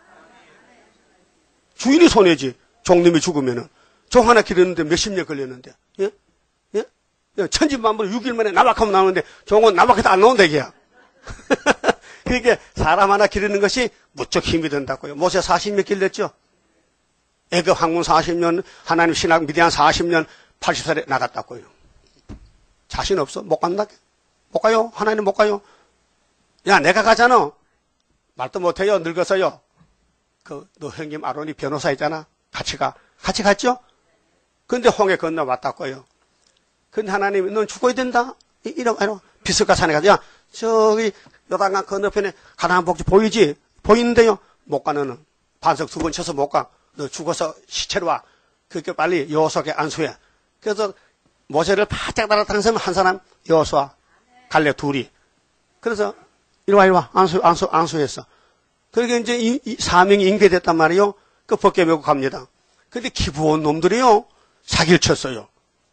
주인이 손해지. 종놈이 죽으면은. 종 하나 기르는데 몇십 년 걸렸는데. 예? 예? 천지만물 육 일 만에 나박하면 나오는데 종은 나박해도 안 나온다, 이게야. 그러니까 사람 하나 기르는 것이 무척 힘이 든다고요. 모세 사십 년 길렀죠? 애굽 항문 사십 년, 하나님 신학 미디안 사십 년, 팔십 살에 나갔다고요. 자신 없어? 못 간다? 못 가요? 하나님 못 가요? 야, 내가 가잖아. 말도 못해요. 늙어서요. 그, 너 형님 아론이 변호사 있잖아. 같이 가. 같이 갔죠? 근데 홍해 건너 왔다고요. 근데 하나님이 넌 죽어야 된다? 이러, 이러. 비스가 산에 가서, 야, 저기, 요단강 건너편에 가나안 복지 보이지? 보이는데요? 못 가는 반석 두 번 쳐서 못 가. 너 죽어서 시체로 와. 그렇게 빨리 여호수아에게 안수해. 그래서 모세를 바짝 따라다니는 사람 한 사람, 여호수아, 갈렙 둘이. 그래서, 이리 와, 이리 와. 안수, 안수, 안수했어. 그러니까 이제 이, 이 사명이 인계됐단 말이에요. 그 벗겨 메고 갑니다. 근데 기부온 놈들이요. 사기를 쳤어요.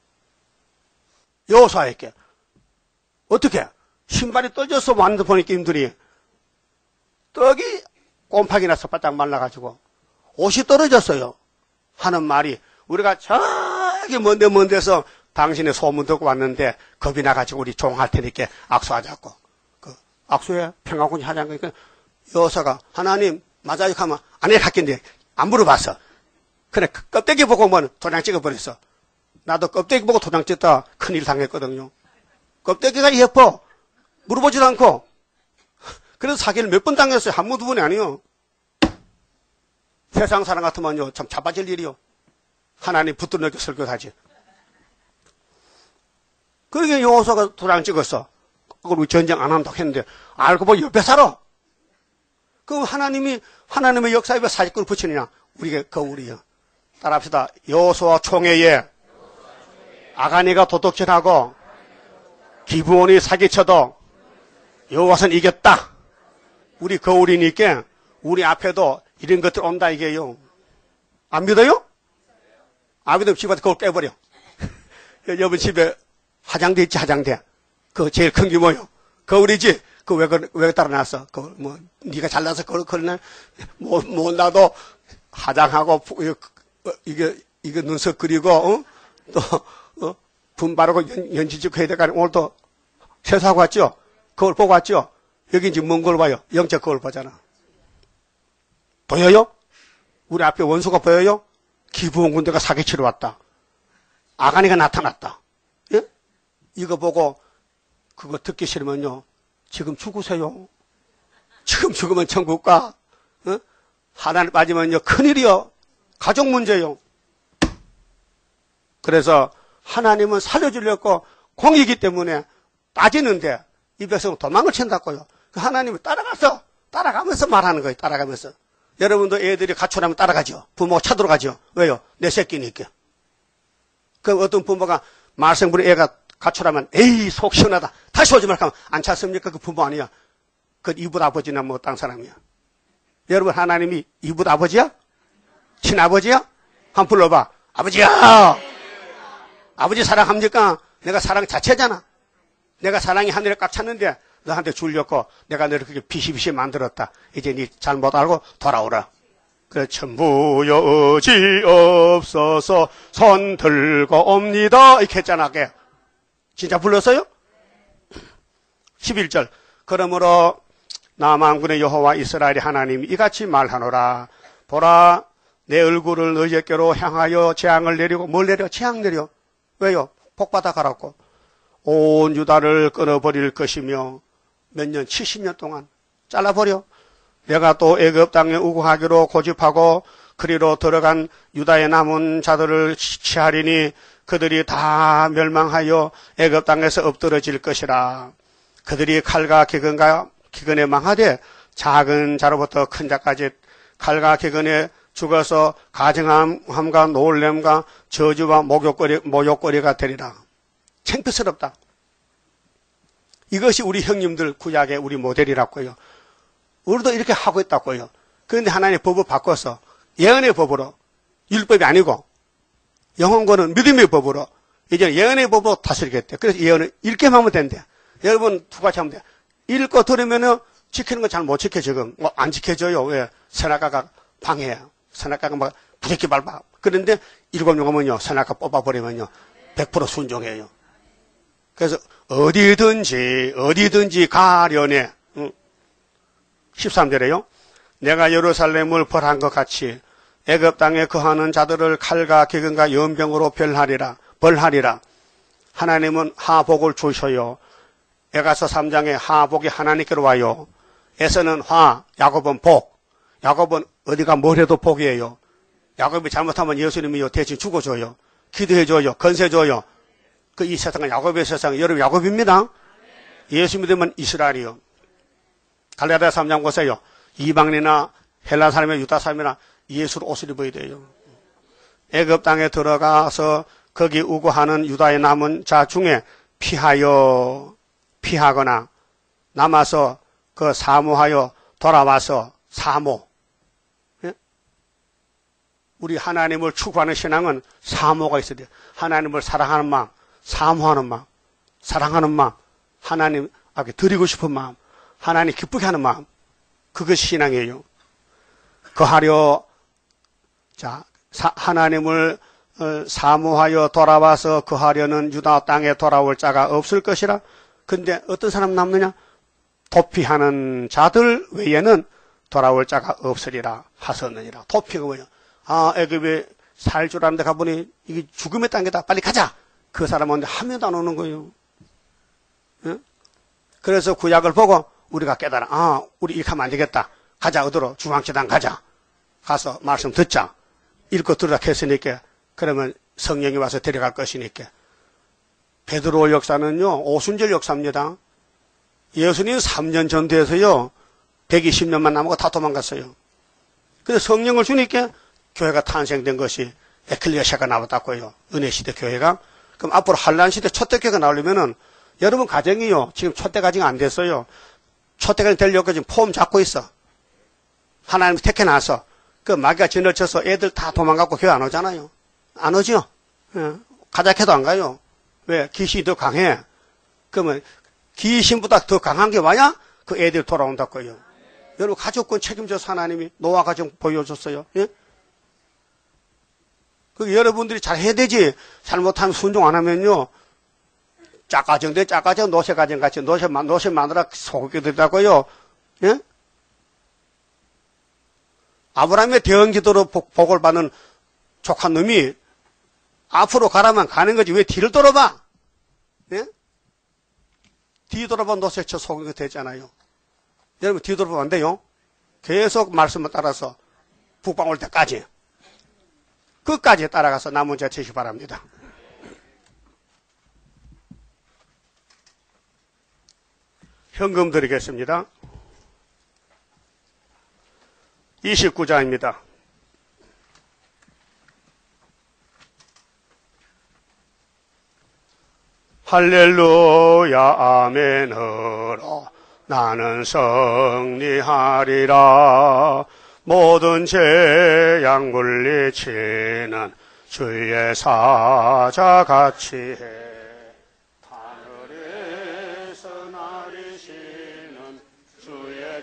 여호수아에게. 어떻게? 신발이 떨어져서 완전 보니까 임들이 떡이 꼼팍이 나서 바짝 말라가지고 옷이 떨어졌어요. 하는 말이 우리가 저기 먼데 먼 데서 당신의 소문 듣고 왔는데 겁이 나가지고 우리 종할 테니까 악수하자고. 그 악수해 평화군이 하자는 거니까 여호수아가 하나님 맞아요 하면 안 해 갔겠는데 안 물어봤어. 그래 껍데기 보고 뭐 도장 찍어버렸어. 나도 껍데기 보고 도장 찍다 큰일 당했거든요. 껍데기가 예뻐. 물어보지도 않고. 그래서 사기를 몇 번 당했어요. 한 번, 두 번이 아니요. 세상 사람 같으면요, 참 자빠질 일이요. 하나님 붙들어 설교하지. 그러게 여호수아가 도장 찍었어. 그걸 우리 전쟁 안 한다고 했는데, 알고 보니 옆에 살아. 그럼 하나님이, 하나님의 역사에 왜 사직꾼을 붙이느냐? 우리가 거울이요. 따라합시다. 여호수아 총회에 아가니가 도둑질하고 기브온이 사기쳐도 여호와는 이겼다. 우리 거울이니까 우리 앞에도 이런 것들 온다 이게요. 안 믿어요? 안 믿으면 집안에서 거울 깨버려. 여러분 집에 화장대 있지 화장대. 그거 제일 큰 게 뭐요? 거울이지. 그거 왜, 왜 따라 놨어? 그 뭐 네가 잘나서 그걸 그러나 못, 못 나도 화장하고 이게 이게 눈썹 그리고 어? 또 어? 분 바르고 연, 연지직 해야 되니까 오늘도 세수하고 왔죠? 거울 보고 왔죠? 여기 이제 먼 걸 봐요. 영적 거울 보잖아. 보여요? 우리 앞에 원수가 보여요? 기브온 군대가 사기치러 왔다. 아가니가 나타났다. 예? 이거 보고 그거 듣기 싫으면요. 지금 죽으세요. 지금 죽으면 천국 가. 어? 하나님 빠지면요. 큰일이요. 가족 문제요. 그래서 하나님은 살려주려고 공이기 때문에 따지는데 이 백성은 도망을 친다고요. 그 하나님을 따라가서 따라가면서 말하는 거예요. 따라가면서. 여러분도 애들이 가출하면 따라가죠. 부모가 찾으러가죠. 왜요? 내 새끼니까. 그 어떤 부모가 말썽부리 애가 가출하면 에이 속 시원하다. 다시 오지 말까 하면 안 찾습니까? 그 부모 아니야. 그 이웃 아버지나 뭐 딴 사람이야. 여러분 하나님이 이웃 아버지야? 친아버지야? 한번 불러봐. 아버지야. 아버지 사랑합니까? 내가 사랑 자체잖아. 내가 사랑이 하늘에 꽉 찼는데 너한테 주려고 내가 너를 그렇게 비시비시 만들었다. 이제 네 잘못 알고 돌아오라. 그래 천부여 의지없어서 손 들고 옵니다. 이렇게 했잖아. 진짜 불렀어요? 십일 절 그러므로 남한군의 여호와 이스라엘의 하나님이 이같이 말하노라. 보라 내 얼굴을 너희에게로 향하여 재앙을 내리고 뭘 내려? 재앙 내려. 왜요? 복받아 가라고. 온 유다를 끊어버릴 것이며 몇 년? 칠십 년 동안 잘라버려. 내가 또 애굽 땅에 우고하기로 고집하고 그리로 들어간 유다의 남은 자들을 취하리니 그들이 다 멸망하여 애굽 땅에서 엎드러질 것이라. 그들이 칼과 기근과 기근에 망하되 작은 자로부터 큰 자까지 칼과 기근에 죽어서 가증함과 놀램과 저주와 목욕거리, 모욕거리가 되리라. 창피스럽다. 이것이 우리 형님들 구약의 우리 모델이라고요. 우리도 이렇게 하고 있다고요. 그런데 하나님의 법을 바꿔서 예언의 법으로, 율법이 아니고 영혼과는 믿음의 법으로 이제 예언의 법으로 다스리겠대. 그래서 예언을 읽기만 하면 된대. 여러분 두 가지 하면 돼. 읽고 들으면은 지키는 건 잘 못 지켜 지금. 뭐 안 지켜져요. 왜? 선악과가 방해해요. 선악과가 막 부대끼 밟아. 그런데 일곱 명은요 선악과 뽑아버리면요 백 퍼센트 순종해요. 그래서 어디든지 어디든지 가려내. 응. 십삼 절에요. 내가 예루살렘을 벌한 것 같이 애굽 땅에 거하는 자들을 칼과 기근과 연병으로 벌하리라. 벌하리라. 하나님은 하복을 주셔요. 에가서 삼 장에 하복이 하나님께로 와요. 에서는 화, 야곱은 복. 야곱은 어디가 뭘 해도 복이에요. 야곱이 잘못하면 예수님이 대신 죽어줘요. 기도해줘요. 건세줘요. 그 이 세상은 야곱의 세상, 여러분 야곱입니다. 예수 믿으면 이스라엘이요. 갈라디아 삼 장 보세요. 이방인이나 헬라 사람이나 유다 사람이나 예수로 옷을 입어야 돼요. 애굽 땅에 들어가서 거기 우고하는 유다의 남은 자 중에 피하여 피하거나 남아서 그 사모하여 돌아와서 사모. 예? 우리 하나님을 추구하는 신앙은 사모가 있어야 돼요. 하나님을 사랑하는 마음, 사모하는 마음, 사랑하는 마음, 하나님 앞에 드리고 싶은 마음, 하나님 기쁘게 하는 마음, 그것이 신앙이에요. 거하려, 자, 사, 하나님을 어, 사모하여 돌아와서 거하려는 유다 땅에 돌아올 자가 없을 것이라. 근데 어떤 사람 남느냐? 도피하는 자들 외에는 돌아올 자가 없으리라 하셨느니라. 도피가 뭐냐? 아, 애굽에 살 줄 아는데 가보니 이게 죽음의 땅이다. 빨리 가자. 그 사람은 한 명도 안 오는 거예요. 응? 그래서 구약을 보고 우리가 깨달아. 아, 우리 이렇게 하면 안 되겠다. 가자. 어디로? 중앙제단 가자. 가서 말씀 듣자. 읽고 들으라 했으니까. 그러면 성령이 와서 데려갈 것이니까. 베드로 역사는요, 오순절 역사입니다. 예수님 삼 년 전도해서요, 백이십 년만 남고 다 도망갔어요. 근데 성령을 주니까 교회가 탄생된 것이 에클레시아가 나왔다고요. 은혜시대 교회가. 그럼 앞으로 한란시대 초대교회가 나오려면은 여러분 가정이요, 지금 초대가 안 됐어요. 초대가 되려고 지금 폼 잡고 있어. 하나님 택해놔서. 그 마귀가 진을 쳐서 애들 다 도망가고 교회 안 오잖아요. 안 오죠? 예. 가자 해도 안 가요. 왜? 귀신이 더 강해. 그러면 귀신보다 더 강한 게 와야 그 애들 돌아온다고요. 여러분 가족권 책임져서 하나님이 노아 가정 보여줬어요. 예? 그 여러분들이 잘 해야 되지. 잘못하면 순종 안 하면요. 짝가정 대 짝가정 노새가정 같이 노새, 노새 마누라 소고기 되다고요. 예? 아브라함의 대언기도로 복, 복을 받는 조카 놈이 앞으로 가라면 가는 거지. 왜 뒤를 돌아봐? 예? 뒤 돌아봐 노새쳐 소고기 되잖아요. 여러분 뒤 돌아보면 안 돼요. 계속 말씀을 따라서 북방 올 때까지 끝까지 따라가서 남은 자 치시기 바랍니다. 현금 드리겠습니다. 이십구 장입니다. 할렐루야 아멘으로 나는 승리하리라. 모든 재앙 물리치는 주의 사자같이 해. 하늘에서 나리시는 주의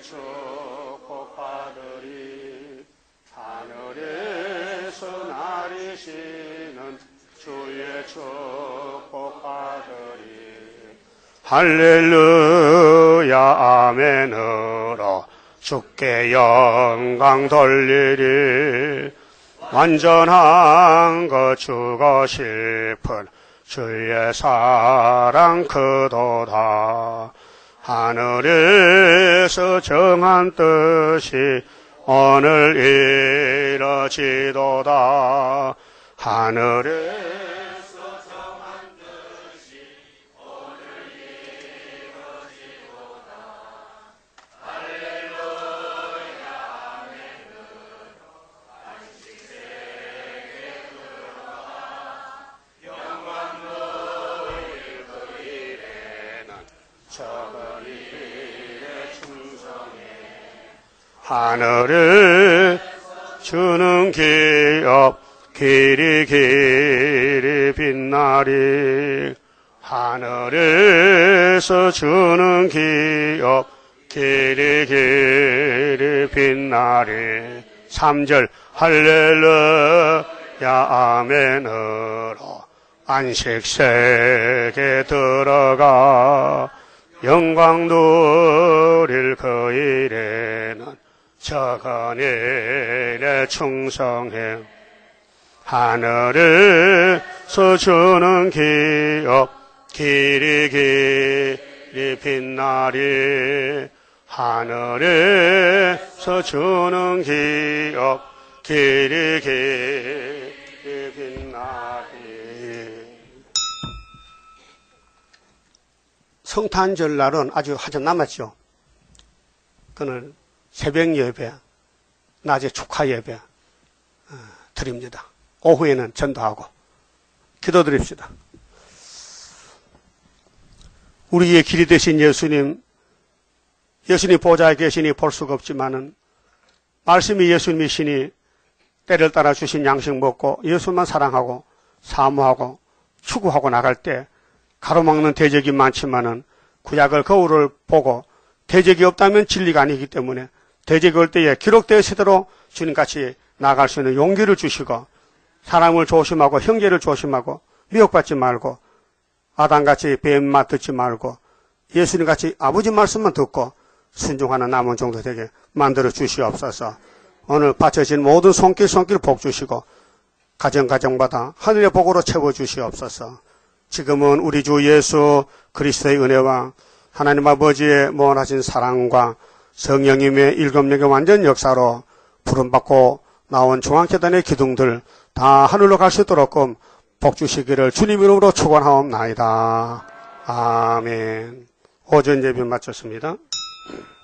축복받으리. 하늘에서 나리시는 주의 축복받으리. 할렐루야 아멘으로 주께 영광 돌리리. 완전한 것 주고 싶은 주의 사랑 크도다. 하늘에서 정한 뜻이 오늘 이뤄지도다. 하늘에 하늘을 주는 기업 길이 길이 빛나리. 하늘에서 주는 기업 길이 길이 빛나리. 삼 절 할렐루야 아멘으로 안식세계 들어가 영광 누릴 그 일에는 적은 일에 충성해. 하늘에서 주는 기업 길이 길이 빛나리. 하늘에서 주는 기업 길이 길이 빛나리. 성탄절날은 아주 한참 남았죠. 그는 새벽 예배, 낮에 축하 예배 어, 드립니다. 오후에는 전도하고 기도드립시다. 우리의 길이 되신 예수님, 예수님 보좌에 계시니 볼 수가 없지만은 말씀이 예수님이시니 때를 따라 주신 양식 먹고 예수만 사랑하고 사모하고 추구하고 나갈 때 가로막는 대적이 많지만은 구약을 거울을 보고 대적이 없다면 진리가 아니기 때문에 대적이 올 때에 기록되어서대로 주님같이 나아갈 수 있는 용기를 주시고 사람을 조심하고 형제를 조심하고 미혹받지 말고 아담같이 뱀맛 듣지 말고 예수님같이 아버지 말씀만 듣고 순종하는 남은 종도 되게 만들어 주시옵소서. 오늘 바쳐진 모든 손길 손길 복 주시고 가정가정마다 하늘의 복으로 채워주시옵소서. 지금은 우리 주 예수 그리스도의 은혜와 하나님 아버지의 무한하신 사랑과 성령님의 일검력의 완전 역사로 부름받고 나온 중앙재단의 기둥들 다 하늘로 갈 수 있도록 복 주시기를 주님 이름으로 축원하옵나이다. 아멘. 오전 예배 마쳤습니다.